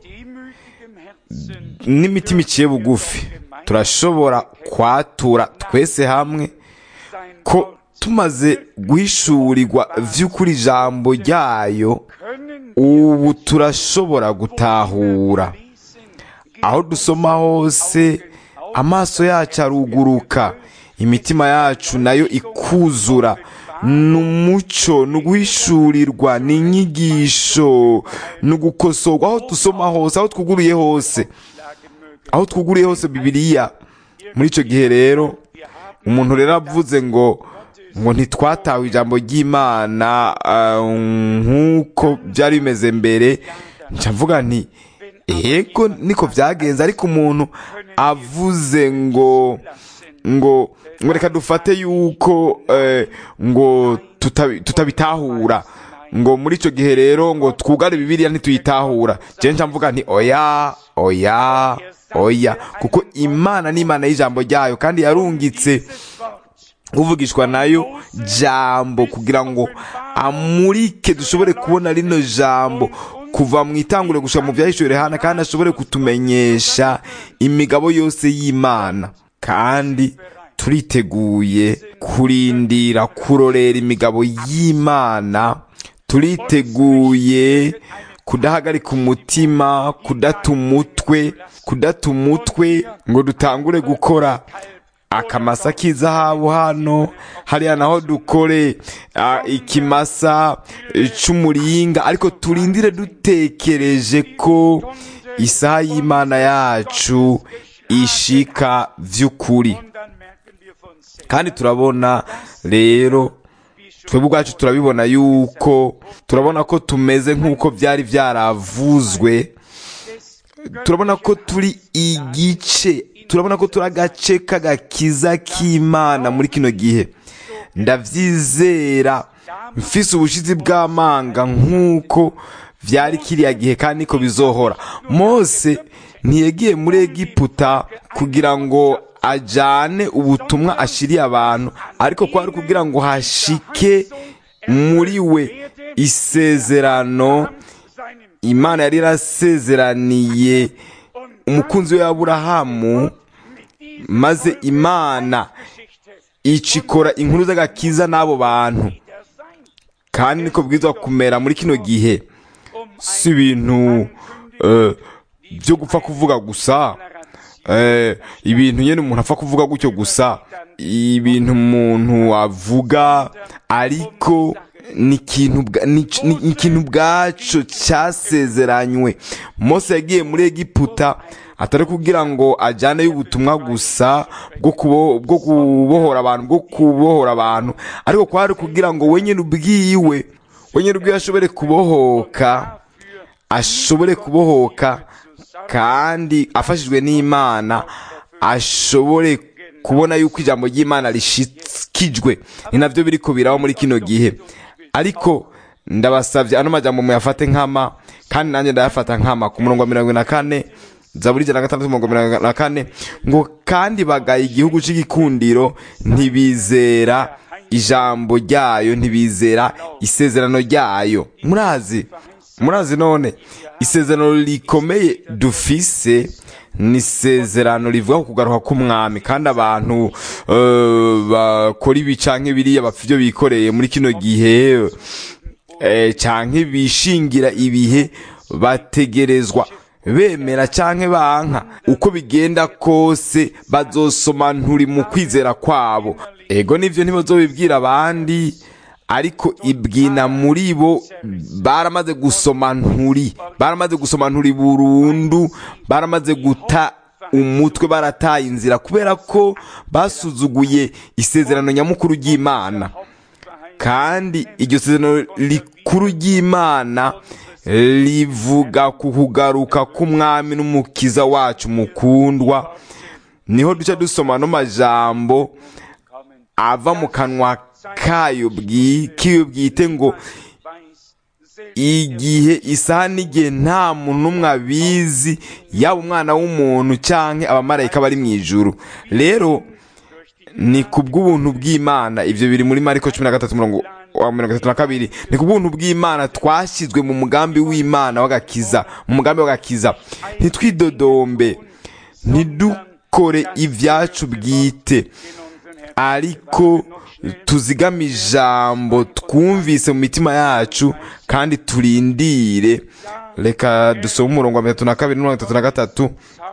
Speaker 1: n'imitima iciye bugufi turashobora kwatura twese hamwe ko tumaze guhishurirwa vy'ukuri ijambo ryayo, ubu turashobora gutahura. Aho dusoma hose amaso yacu aruguruka, imitima yacu nayo ikuzura. N'umuco, n'uguhishurirwa, n'inyigisho, n'ugukosorwa. Aho dusoma hose, aho twuguriye hose, aho twuguriye hose Bibiliya. Muri ico gihe rero umuntu rero avuze ngo ngo ntitwatawe ijambo ry'Imana uh, nk'uko byari bimeze mbere, nca mvuga nti ego niko vyagenze. Ariko umuntu avuze ngo ngo ngo reka dufate yuko eh, ngo tutabitahura, ngo muri ico gihe rero ngo twugare Bibiliya ntituyitahura, je nca mvuga nti oya oya oya, kuko Imana ni Imana y'ijambo ryayo, kandi yarungitse uvugishwa nayo jambo kugira ngo amurike dushobore kubona rino jambo kuva mu itangure gushika mu vyahishuriwe Yohana, kandi ashobore kutumenyesha imigabo yose y'Imana. Kandi turiteguye kurindira kurorera imigabo y'Imana, turiteguye kudahagarika umutima, kudata umutwe, kudata umutwe ngo dutangure gukora akamasa k'izahabu hano hariya naho dukore uh, ikimasa c'umuringa, ariko turindire dutekereje ko isaha y'Imana yacu ishika vy'ukuri. Kandi turabona rero twebwe ubwacu turabibona yuko turabona ko tumeze nk'uko vyari vyaravuzwe. Turabona ko turi igice, turabona ko turi agace k'agakiza k'Imana muri kino gihe. Ndavyizera mfise ubushizi bw'amanga nk'uko vyari kiriya gihe, kandi niko bizohora. Mose ntiyagiye muri Egiputa kugira ngo ajane ubutumwa ashiriye abantu, ariko kwari kugira ngo hashike muri we isezerano Imana yari yarasezeraniye umukunzi we Aburahamu, maze Imana icikora inkuru z'agakiza n'abo bantu. Kandi niko bwizwa kumera muri kino gihe, si ibintu uh, byo gupfa kuvuga gusa, uh, ibintu nyene umuntu apfa kuvuga gutyo gusa, ibintu umuntu avuga, ariko ni ikintu bwaco cyasezeranywe. Mose yagiye muri Egiputa atari kugira ngo ajane y'ubutumwa gusa bwo kubohora abantu bwo kubohora abantu ariko kwari kugira ngo wenyine ubwiwe wenyine ubwiwe ashobore kubohoka ashobore kubohoka kandi afashijwe n'Imana ashobore kubona yuko ijambo ry'Imana rishikijwe. Ni navyo biriko biraho muri kino gihe, ariko ndabasavye ano majambo muyafate nkama kandi nanje ndayafata nkama. Ku murongo wa mirongo na kane zaburi ijana na gatandatu mirongo mirongo na kane ngo kandi bagaye igihugu c'igikundiro ntibizera ijambo ryayo, ntibizera isezerano ryayo. murazi murazi none isezerano rikomeye dufise ni isezerano rivuga ku kugaruka k'umwami, kandi abantu uh, bakora ibi canke biriya bapfa ivyo bikoreye muri kino gihe eh, canke bishingira ibihe bategerezwa bemera canke banka uko bigenda kose bazosoma nturi mu kwizera kwabo. Ego nivyo ntibazobibwira abandi, ariko ibwina muri bo baramaze gusoma nturi, baramaze gusoma nturi burundu, baramaze guta umutwe, barataye inzira kubera ko basuzuguye isezerano nyamukuru ry'Imana. Kandi iryo sezerano rikuru ry'Imana rivuga ku kugaruka k'umwami n'umukiza wacu mukundwa. Niho duca dusoma no majambo ava mu kanwa kayo kiyo bwite ngo igihe isaha n'igihe nta muntu n'umwe abizi, yaba umwana w'umuntu canke abamarayika bari mu ijuru. Rero ni kubw'ubuntu bw'Imana, ivyo biri muri Mariko cumi na gatatu mirongo itatu na kabiri. Ni kubw'ubuntu bw'Imana twashizwe mu mugambi w'Imana w'agakiza, mu mugambi w'agakiza. Ntitwidodombe, ntidukore ivyacu bwite, ariko tuzigame ijambo twumvise mu mitima yacu kandi turindire. Reka dusome umurongo wa mirongo itatu na kabiri mirongo itatu na gatatu.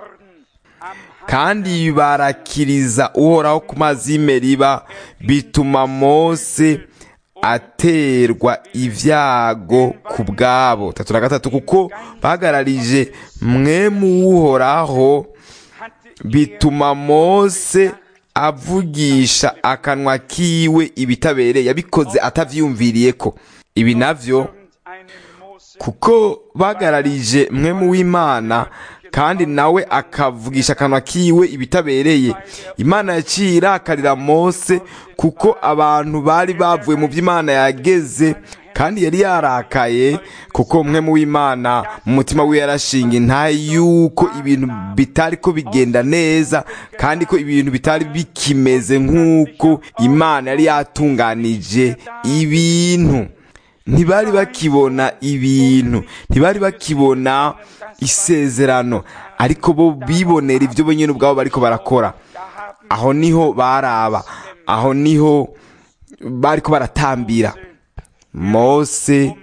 Speaker 1: Kandi barakiriza Uhoraho ku mazi y'Imeriba, bituma Mose aterwa ivyago ku bwabo. Tatu na gatatu, kuko bahagararije mwemu w'Uhoraho, bituma Mose avugisha akanwa kiwe ibitabereye, yabikoze atavyumviriyeko. Ibi navyo kuko bahagararije mwemu w'Imana kandi nawe akavugisha akanwa kiwe ibitabereye, Imana yaciye irakarira Mose kuko abantu bari bavuye mu vy'Imana yageze, kandi yari yarakaye kuko mwemu w'Imana mu mutima we yarashinga intahe yuko ibintu bitari ko bigenda neza, kandi ko ibintu bitari bikimeze nk'uko Imana yari yatunganije ibintu. Ntibari bakibona ibintu, ntibari bakibona isezerano, ariko bo bibonera ivyo bonyene ubwabo bariko barakora. Aho niho baraba, aho niho bariko baratambira. Mose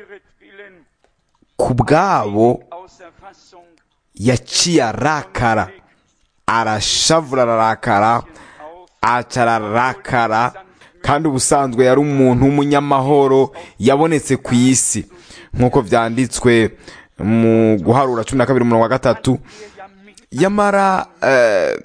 Speaker 1: ku bwabo yaciye arakara, arashavura, ararakara, acararakara. Kandi ubusanzwe yari umuntu w'umunyamahoro yabonetse ku isi, nk'uko vyanditswe mu guharura cumi na kabiri umurongo wa gatatu. Yamara uh,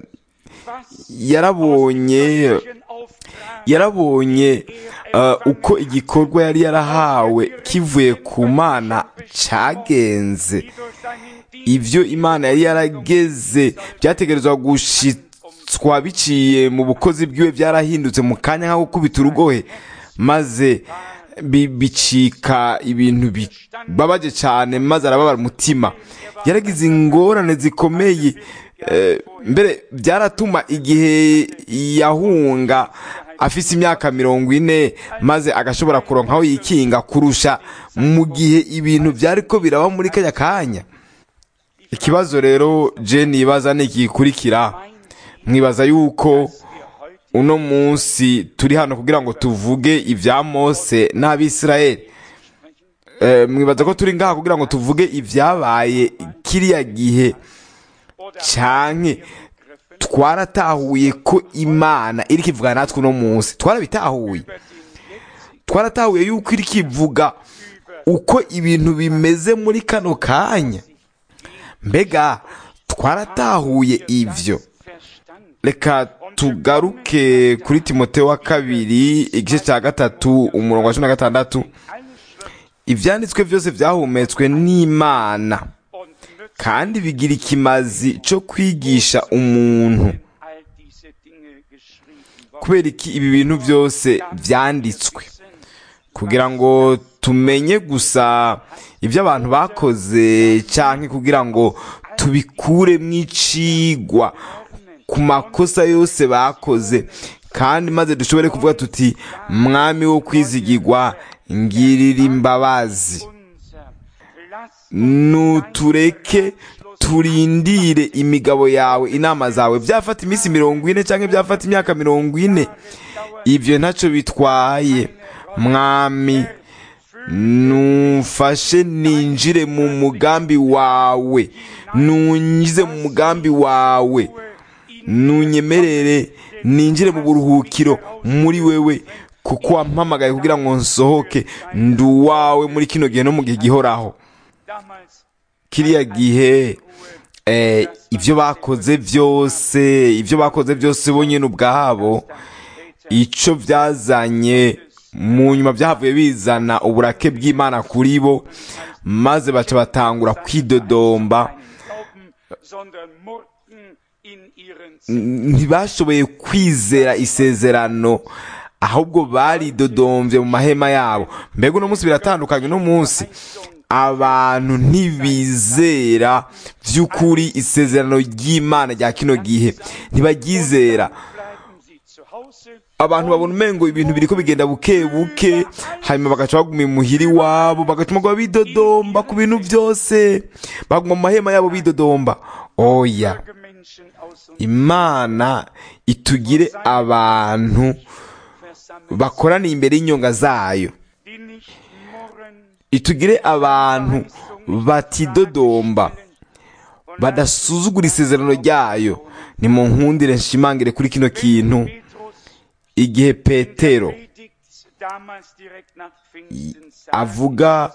Speaker 1: yarabonye yarabonye uh, uko igikorwa yari yarahawe kivuye ku Mana cagenze. Ivyo Imana yari yarageze byategerezwa gushitswa biciye mu bukozi bwiwe, byarahindutse mu kanya nka gukubita urugohe, maze bicika ibintu bibabaje cyane, maze arababara umutima. Yaragize ingorane zikomeye, mbere byaratuma igihe yahunga afise imyaka mirongo ine, maze agashobora kuronka aho yikinga kurusha mu gihe ibintu byari ko biraba muri kanya kanya. Ikibazo rero je nibaza nikikurikira, mwibaza yuko uno munsi turi hano kugira ngo tuvuge ivya Mose n'Abisirayeli? E, mwibaza ko turi ngaha kugira ngo tuvuge ivyabaye kiriya gihe, canke twaratahuye ko Imana iri kivuga natwe uno munsi? Twarabitahuye, twaratahuye yuko iri kivuga uko ibintu bimeze muri kano kanya. Mbega twaratahuye ivyo? Reka tugaruke kuri Timoteyo wa kabiri igice cya gatatu umurongo wa cumi na gatandatu. Ivyanditswe vyose vyahumetswe n'Imana kandi bigira ikimazi cyo kwigisha umuntu. Kubera iki ibi bintu byose vyanditswe? Kugira ngo tumenye gusa ibyo abantu bakoze, canke kugira ngo tubikuremo icigwa ku makosa yose bakoze, kandi maze dushobore kuvuga tuti mwami wo kwizigirwa ngirira imbabazi, nutureke turindire imigabo yawe, inama zawe. Byafata iminsi mirongo ine cyangwa byafata imyaka mirongo ine, ibyo ntacyo bitwaye. Mwami, nufashe ninjire mu mugambi wawe, nunyize mu mugambi wawe, nunyemerere ninjire mu buruhukiro muri wewe, kuko wampamagaye kugira ngo nsohoke ndi uwawe muri kino gihe no mu gihe gihoraho. Kiriya gihe eh, ibyo bakoze byose ibyo bakoze byose bonyine ubwabo, icyo byazanye mu nyuma byahavuye bizana uburake bw'Imana kuri bo, maze baca batangura kwidodomba. Ntibashoboye kwizera isezerano, ahubwo baridodomvye mu mahema yabo. Mbega uno munsi biratandukanye. Uno munsi abantu ntibizera by'ukuri isezerano ry'Imana rya kino gihe, ntibagizera. Abantu babona umengo ibintu biriko bigenda buke buke, hanyuma bagaca baguma imuhiri wabo, bagacuma ngo bidodomba ku bintu byose, baguma mu mahema yabo bidodomba. Oya, Imana itugire abantu bakoraniye imbere y'inyonga zayo, itugire abantu batidodomba, badasuzugura isezerano ryayo. Ni mu nkundire nshimangire kuri kino kintu. Igihe Petero avuga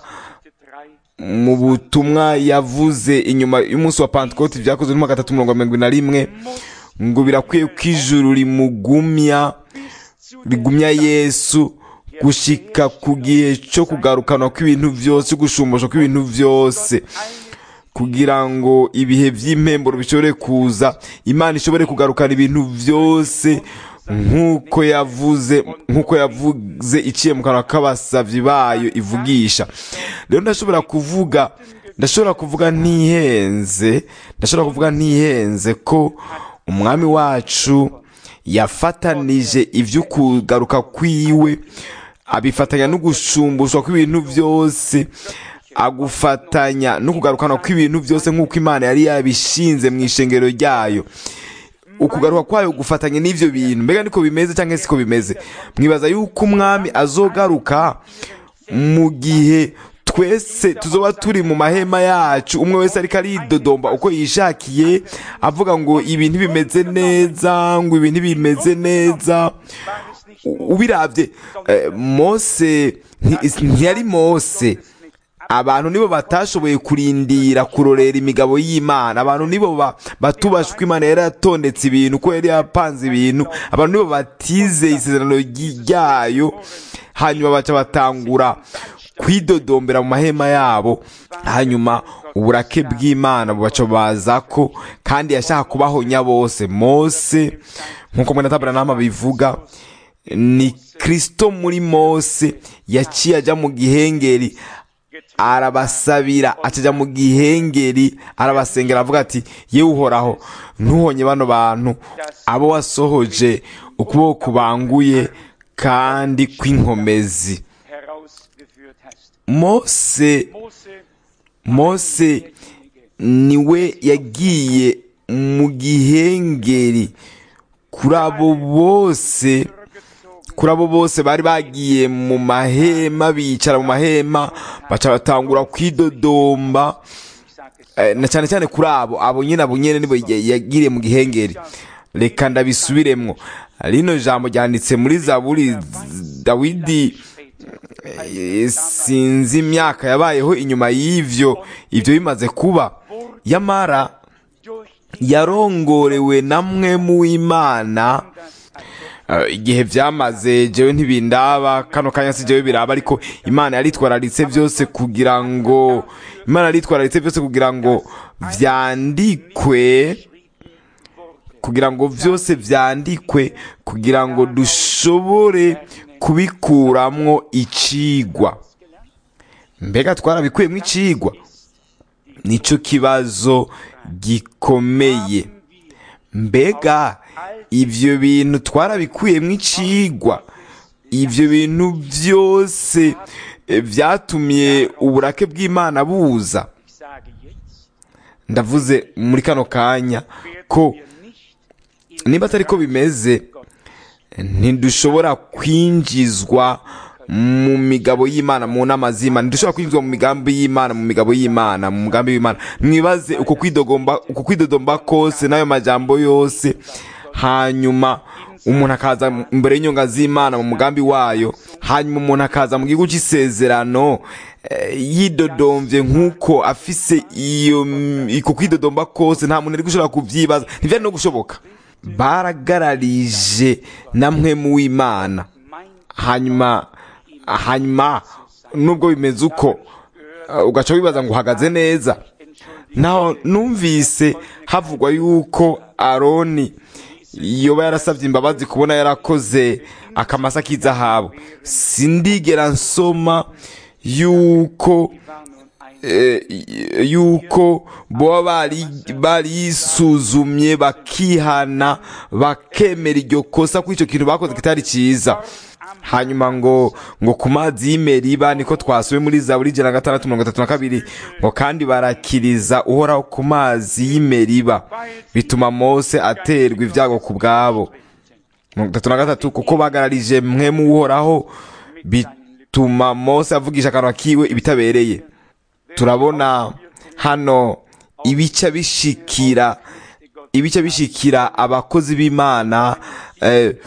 Speaker 1: mu butumwa yavuze inyuma y'umunsi wa Pentecote, byakozwe mu gatatu mirongo mirongo na rimwe, ngo birakwiye ko ijuru rimugumya rigumya Yesu gushika ku gihe cyo kugarukana kw'ibintu byose, gushumbusha kw'ibintu byose, kugira ngo ibihe by'impemburo bishobore kuza, Imana ishobore kugarukana ibintu byose nkuko yavuze nkuko yavuze iciye mu kanwa k'abasavyi bayo ivugisha. Rero ndashobora kuvuga ndashobora kuvuga ntihenze ndashobora kuvuga ntihenze ko umwami wacu yafatanije ivyo kugaruka kwiwe, abifatanya no gushumbushwa kw'ibintu byose, agufatanya no kugarukana kw'ibintu byose nkuko Imana yari yabishinze mu ishengero ryayo. Ukugaruka kwayo gufatanye n'ivyo bintu. Mbega niko bimeze cyangwa siko bimeze? Mwibaza yuko umwami azogaruka mu gihe twese tuzoba turi mu mahema yacu, umwe wese ariko aridodomba uko yishakiye, avuga ngo ibintu bimeze neza, ngo ibintu bimeze neza? Ubiravye eh, Mose ntiyari Mose. Abantu nibo batashoboye kurindira kurorera imigabo y'Imana. Abantu nibo batubashwe Imana yari yatondetse ibintu, ko yari yapanze ibintu. Abantu nibo batize isezerano ryayo, hanyuma baca batangura kwidodombera mu mahema yabo. Hanyuma uburake bw'Imana bubaca bazako, kandi yashaka kubahonya bose. Mose, nkuko mwene Abrahamu bivuga, ni Kristo muri Mose yaciye ajya mu gihengeri, arabasabira, acaja mu gihengeri, arabasengera, avuga ati yewe Uhoraho, ntuhonye bano bantu, abo wasohoje ukuboko kubanguye kandi kw'inkomezi. Mose Mose niwe yagiye mu gihengeri kuri abo bose kuri abo bose bari bagiye mu mahema, bicara mu mahema, baca batangura kwidodomba. Eh, na cyane cyane kuri abo abo nyine abo nyine nibo yagiriye mu gihengeri. Reka ndabisubiremwo. Rino jambo ryanditse muri Zaburi. Dawidi eh, sinzi imyaka yabayeho inyuma y'ivyo ivyo bimaze kuba, yamara yarongorewe namwe mu Imana. Igihe vyamaze jewe ntibindaba, kano kanya si jewe biraba, ariko Imana yaritwararitse byose kugira ngo Imana yaritwararitse byose kugira ngo vyandikwe kugira ngo vyose vyandikwe kugira ngo dushobore kubikuramwo icigwa. Mbega twarabikuyemwo icigwa? nicyo kibazo gikomeye. Mbega ibyo bintu twarabikuyemo icigwa? Ibyo bintu byose byatumye uburake bw'Imana buza? Ndavuze muri kano kanya ko niba atari ko bimeze, ntidushobora kwinjizwa mu migabo y'Imana, mu nama z'Imana. Ntidushobora kwinjizwa mu migambi y'Imana, mu migabo y'Imana, mu mugambi w'Imana. Mwibaze uko kwidogomba uko kwidodomba kose n'ayo majambo yose, hanyuma umuntu akaza imbere y'inyonga z'Imana mu mugambi wayo, hanyuma umuntu akaza mu gihugu cy'isezerano yidodomvye nk'uko afise iyo iko kwidodomba kose. Nta muntu ari gushobora kuvyibaza, ntivyari no gushoboka. Baragararije namwe mu w'Imana. Hanyuma hanyuma nubwo bimeze uko, ugaca wibaza ngo uhagaze neza. Naho numvise havugwa yuko Aroni yoba yarasabye imbabazi kubona yarakoze akamasa k'izahabu. Sindigera nsoma yuko eh, yuko boba bari barisuzumye bakihana bakemera iryo kosa ko icyo kintu bakoze kitari cyiza. Hanyuma ngo ngo ku mazi y'Imeriba, niko twasuye muri Zaburi ijana na gatandatu mirongo itatu na kabiri, ngo kandi barakiriza Uhoraho ku mazi y'Imeriba, bituma Mose aterwa ibyago ku bwabo. mirongo itatu na gatatu, kuko bagararije mwe mu Uhoraho, bituma Mose avugisha akanwa kiwe ibitabereye. Turabona hano ibica bishikira ibica bishikira abakozi b'Imana eh,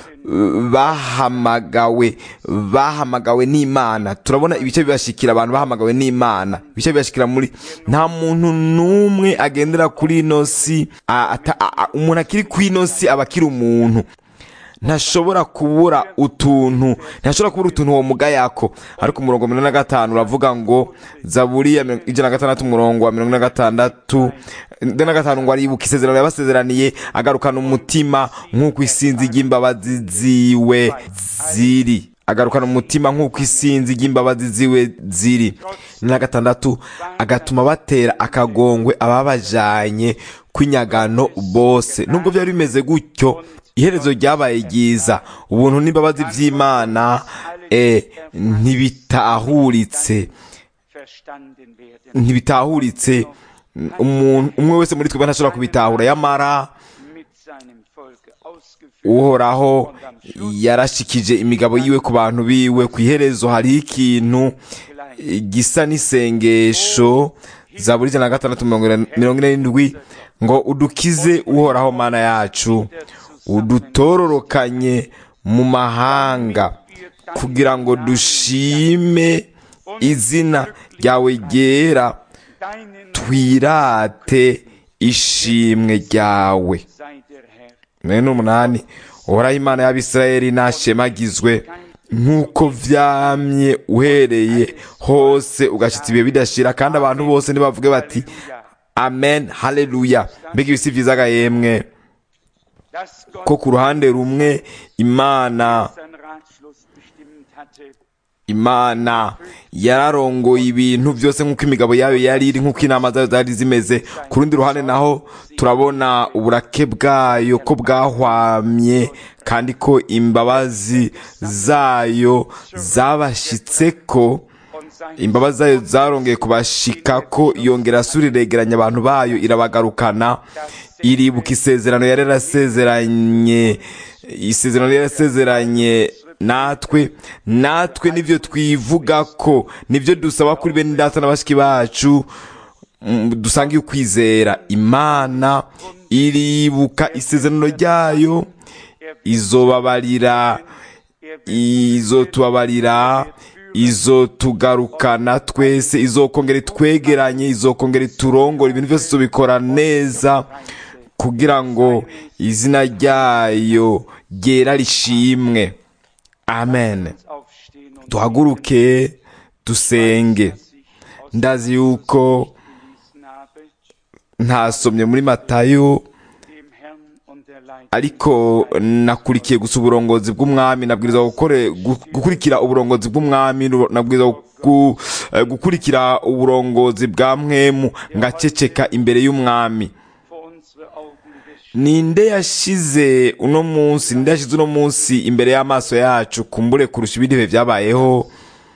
Speaker 1: bahamagawe bahamagawe n'Imana. Turabona ibice bibashikira abantu bahamagawe n'Imana, ibice bibashikira muri nta muntu numwe agendera kuri ino si. Umuntu akiri kuri ino si aba akiri umuntu, ntashobora kubura utuntu ntashobora kubura utuntu uwo muga yako. Ariko umurongo wa mirongo na gatanu uravuga ngo, Zaburi ya ijana na gatandatu umurongo wa mirongo na gatandatu na gatanu, ngo aribuka isezerano yabasezeraniye, agarukana umutima nk'uko isinzi ry'imbabazi ziwe ziri. Agarukana umutima nk'uko isinzi ry'imbabazi ziwe ziri. Na gatandatu, agatuma batera akagongwe ababajanye kw'inyagano bose. Nubwo byari bimeze gutyo, iherezo ryabaye ryiza. Ubuntu n'imbabazi by'Imana eh, ntibitahuritse ntibitahuritse umuntu umwe wese muri twe ntashobora kubitahura. Yamara Uhoraho yarashikije imigabo yiwe ku bantu biwe. Ku iherezo hari ikintu gisa n'isengesho. Zaburi ijana na gatandatu mirongo ine n'indwi, ngo udukize Uhoraho Mana yacu, udutororokanye mu mahanga, kugira ngo dushime izina ryawe ryera, twirate ishimwe ryawe. Mirongo n'umunani, Uhoraho Imana y'Abisirayeli nashemagizwe, nk'uko vyamye uhereye hose ugashitsa ibihe bidashira. Kandi abantu bose nibavuge bati amen, haleluya. Mbega ibisi vyiza yemwe ko ku ruhande rumwe Imana Imana yararongoye ibintu byose nk'uko imigabo yayo yari iri, nk'uko inama zayo zari zimeze. Ku rundi ruhande naho turabona uburake bwayo ko bwahwamye, kandi ko imbabazi zayo zabashitseko. Imbabazi zayo zarongeye kubashikako, yongera asuriregeranya abantu bayo, irabagarukana, iribuka isezerano yari yarasezeranye isezerano yari yarasezeranye natwe natwe nivyo twivuga ko, nivyo dusaba kuri bene data n'abashiki bacu dusangiye ukwizera. Imana iribuka isezerano ryayo, izobabarira izotubabarira izotugarukana twese, izokongera itwegeranye, izokongera iturongora. Ibintu byose tubikora neza kugira ngo izina ryayo ryera rishimwe. Amen. Duhaguruke dusenge. Ndazi yuko ntasomye muri Matayo, ariko nakurikiye gusa uburongozi bw'umwami. Nabwiriza gukore gukurikira uburongozi bw'umwami, nabwiriza gukurikira uburongozi bwa mwemu ngaceceka imbere y'umwami. Ninde yashize uno munsi ninde yashize uno munsi imbere y'amaso yacu kumbure kurusha ibindi bihe byabayeho?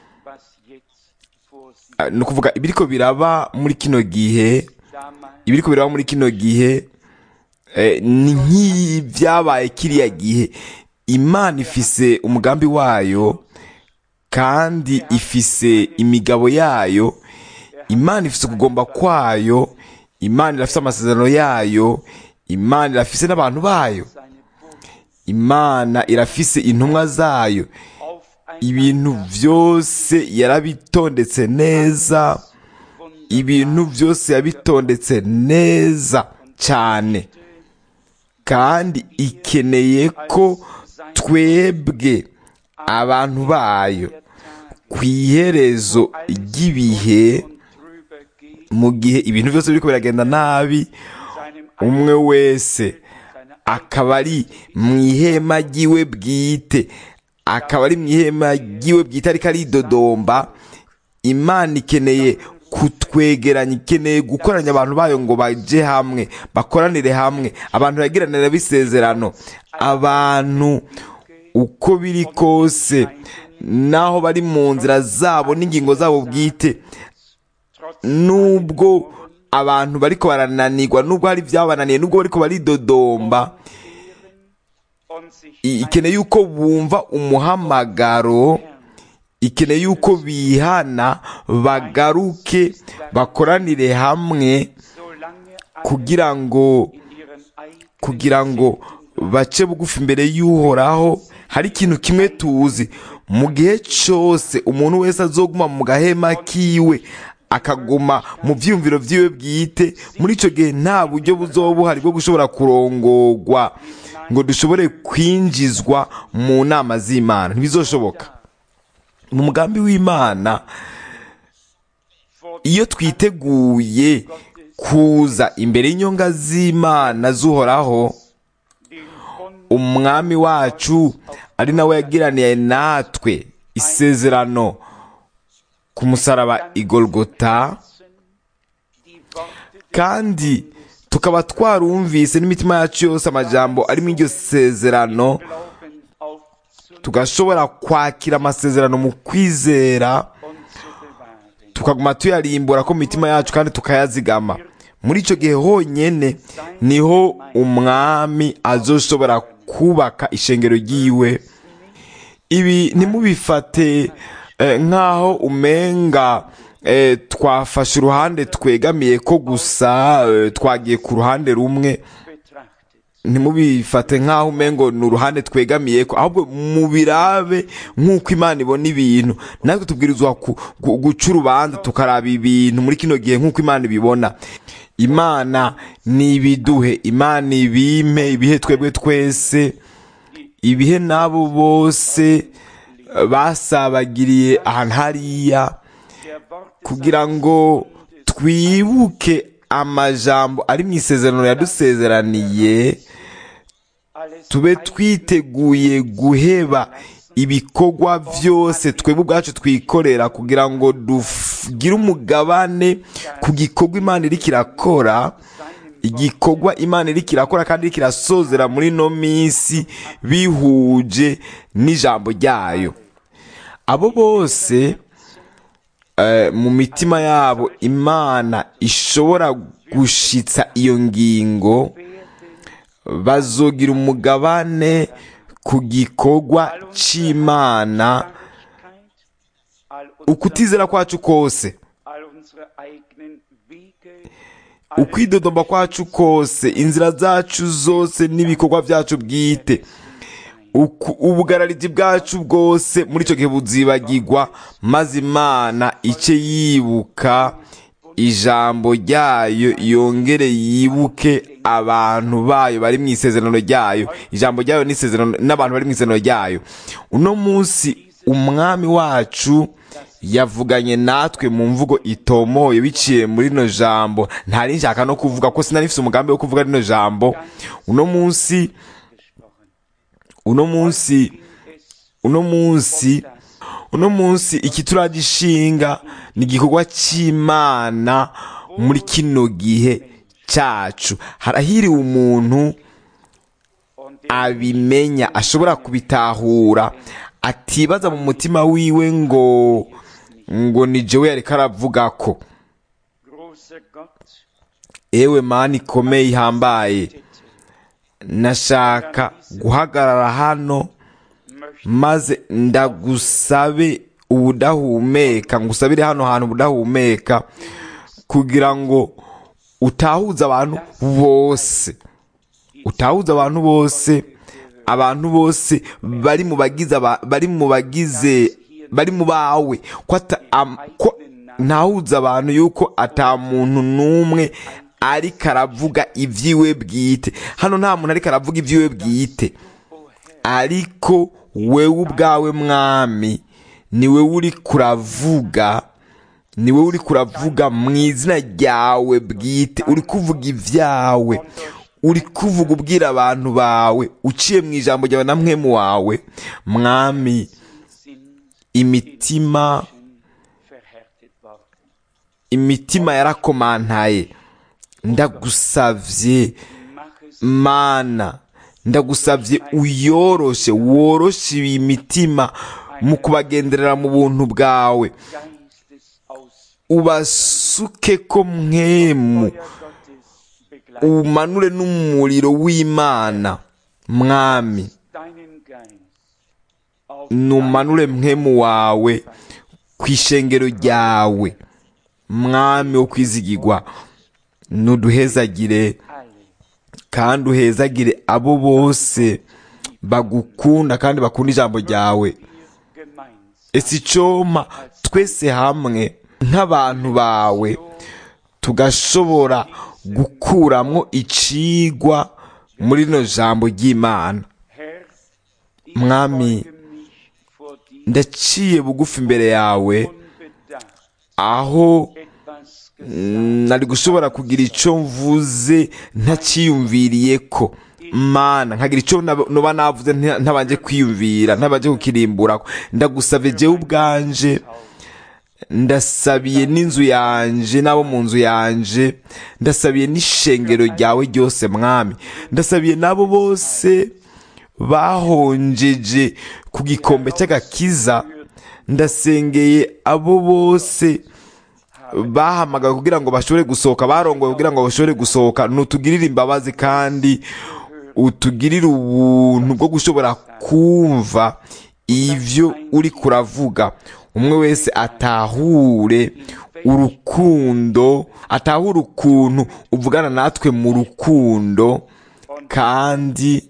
Speaker 1: Ni ukuvuga ibiriko biraba muri kino gihe ibiriko biraba muri kino gihe ni nk'ibyabaye kiriya gihe. Imana ifise umugambi wayo kandi ifise imigabo yayo. Imana ifise kugomba kwayo. Imana irafise amasezerano yayo. Imana irafise n'abantu bayo. Imana irafise intumwa zayo. Ibintu byose yarabitondetse neza. Ibintu byose yabitondetse neza cyane, kandi ikeneye ko twebwe abantu bayo ku iherezo ry'ibihe, mu gihe ibintu byose biriko biragenda nabi, umwe wese akaba ari mu ihema ryiwe bwite akaba ari mu ihema ryiwe bwite ariko aridodomba. Imana ikeneye kutwegeranya, ikeneye gukoranya abantu bayo ngo baje hamwe, bakoranire hamwe, abantu bagiranira bisezerano. Abantu uko biri kose, naho bari mu nzira zabo n'ingingo zabo bwite, nubwo abantu bariko barananirwa, nubwo hari byabananiye, nubwo bariko baridodomba, ikeneye yuko bumva umuhamagaro, ikeneye yuko bihana, bagaruke, bakoranire hamwe kugira ngo kugira ngo bace bugufi imbere y'Uhoraho. Hari ikintu kimwe tuzi: mu gihe cyose umuntu wese azoguma mu gahema kiwe, akaguma mu vyumviro vyiwe bwite, muri ico gihe nta buryo buzoba buhari bwo gushobora kurongorwa ngo dushobore kwinjizwa mu nama z'Imana. Ntibizoshoboka. Mu mugambi w'Imana, iyo twiteguye kuza imbere y'inyonga z'Imana z'Uhoraho, umwami wacu ari nawe yagiraniye natwe isezerano ku musaraba i Golgota, kandi tukaba twarumvise n'imitima yacu yose amajambo ari muri iryo sezerano, tugashobora kwakira amasezerano mu kwizera, tukaguma tuyarimbura ko mu mitima yacu kandi tukayazigama. Muri icyo gihe honyine niho umwami azoshobora kubaka ishengero ryiwe. Ibi ntimubifate eh, nk'aho umenga eh, twafashe uruhande twegamiye ko gusa, eh, twagiye ku ruhande rumwe. Ntimubifate nk'aho umengo ni uruhande twegamiye ko, ahubwo mubirabe nk'uko Imana ibona ibintu. Natwe tubwirizwa guca urubanza tukaraba ibintu muri kino gihe nk'uko Imana ibibona. Imana nibiduhe, Imana ibime ibihe twebwe twese, ibihe nabo bose basabagiriye ahantu hariya, kugira ngo twibuke amajambo ari mu isezerano yadusezeraniye, tube twiteguye guheba ibikorwa byose twebwe ubwacu twikorera, kugira ngo dugire umugabane ku gikorwa Imana iriko irakora, igikorwa Imana iriko irakora kandi iriko irasozera muri no minsi bihuje n'ijambo ryayo. Abo bose uh, mu mitima yabo Imana ishobora gushitsa iyo ngingo, bazogira umugabane ku gikorwa c'Imana. Ukutizera kwacu kose, ukwidodomba kwacu kose, inzira zacu zose n'ibikorwa byacu bwite, ubugararizi bwacu bwose, muri icyo gihe buzibagirwa, maze Imana ice yibuka ijambo ryayo, yongere yibuke abantu bayo bari mu isezerano ryayo. Ijambo ryayo n'isezerano n'abantu bari mu isezerano ryayo. Uno munsi umwami wacu yavuganye natwe mu mvugo itomoye biciye muri no jambo. Ntari nshaka no kuvuga ko sinari mfise umugambi wo kuvuga rino jambo. Uno munsi uno munsi uno munsi uno munsi iki turagishinga ni igikorwa cy'Imana muri kino gihe cyacu. harahiriwe umuntu abimenya, ashobora kubitahura, atibaza mu mutima wiwe ngo ngo ni jewe yariko aravuga ko. Ewe Mana ikomeye ihambaye, nashaka guhagarara hano maze ndagusabe ubudahumeka, ngusabire hano hantu ubudahumeka, kugira ngo utahuza abantu bose, utahuza abantu bose, abantu bose bari mu bagize bari mu bagize bari mu bawe, ko ko ntahuza abantu yuko ata muntu n'umwe ariko aravuga ivyiwe bwite. Hano nta muntu ariko aravuga ivyiwe bwite, ariko wewe ubwawe Mwami ni wewe uri kuravuga, ni wewe uri kuravuga mu izina ryawe bwite, uri kuvuga ivyawe, uri kuvuga ubwira abantu bawe uciye mu ijambo ryawe na mpwemu wawe. Mwami, imitima imitima yarakomantaye, ndagusavye Mana, ndagusavye uyoroshe, woroshe imitima mu kubagenderera mu buntu bwawe, ubasuke ko mpwemu, umanure n'umuriro w'Imana. Mwami, numanure mpwemu wawe kw'ishengero ryawe. Mwami wo kwizigirwa, nuduhezagire kandi uhezagire abo bose bagukunda kandi bakunda ijambo ryawe. Ese icoma twese hamwe nk'abantu bawe tugashobora gukuramwo icigwa muri rino jambo ry'Imana. Mwami, ndaciye bugufi imbere yawe, aho nari gushobora kugira ico mvuze ntaciyumviriye ko. Mana, nkagira ico noba navuze ntabanje kwiyumvira, ntabanje kukirimbura. Ndagusavye jewe ubwanje, ndasabiye n'inzu yanje n'abo mu nzu yanje, ndasabiye n'ishengero ryawe ryose Mwami, ndasabiye n'abo bose bahonjeje ku gikombe cy'agakiza, ndasengeye abo bose bahamagaye kugira ngo bashobore gusohoka, barongoye kugira ngo bashobore gusohoka. Nutugirire imbabazi kandi utugirire ubuntu bwo gushobora kumva ivyo uri kuravuga. Umwe wese atahure urukundo, atahure ukuntu uvugana natwe mu rukundo, kandi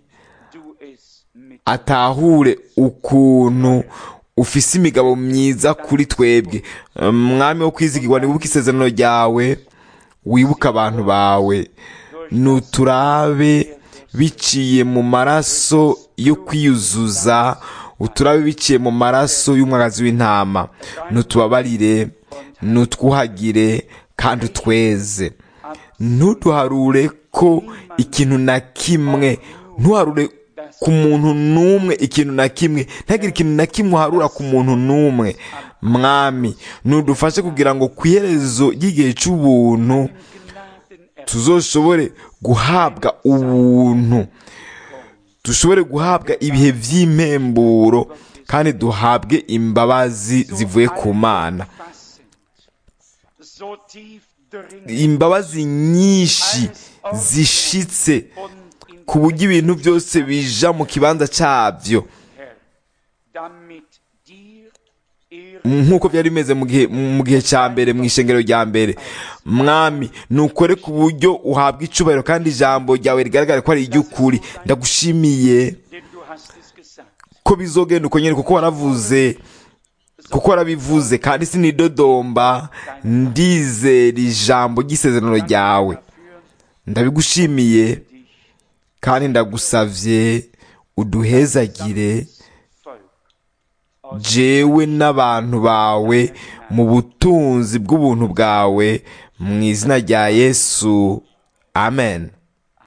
Speaker 1: atahure ukuntu ufise imigabo myiza kuri twebwe. Mwami wo kwizigirwa, nibuka isezerano ryawe, wibuka abantu bawe, nuturabe biciye mu maraso yo kwiyuzuza, uturabe biciye mu maraso y'umwagazi w'intama. Nutubabarire, nutwuhagire kandi utweze. Ntuduharure ko ikintu na kimwe, ntuharure ku muntu n'umwe ikintu na kimwe, ntagire ikintu na kimwe uharura ku muntu n'umwe. Mwami, nudufashe kugira ngo ku iherezo ry'igihe cy'ubuntu tuzoshobore guhabwa ubuntu, dushobore guhabwa ibihe vy'impemburo, kandi duhabwe imbabazi zivuye ku Mana, imbabazi nyinshi zishitse ku buryo ibintu byose bija mu kibanza cyabyo, nk'uko byari bimeze mu gihe mu gihe cya mbere, mu ishengero rya mbere. Mwami, nukore ku buryo uhabwa icubahiro kandi ijambo ryawe rigaragare ko ari iry'ukuri. Ndagushimiye ko bizogenda uko nyene, kuko waravuze, kuko warabivuze, kandi sinidodomba, ndizera ijambo ry'isezerano ryawe. Ndabigushimiye kandi ndagusavye uduhezagire jewe n'abantu bawe mu butunzi bw'ubuntu bwawe, mu izina rya Yesu, amen.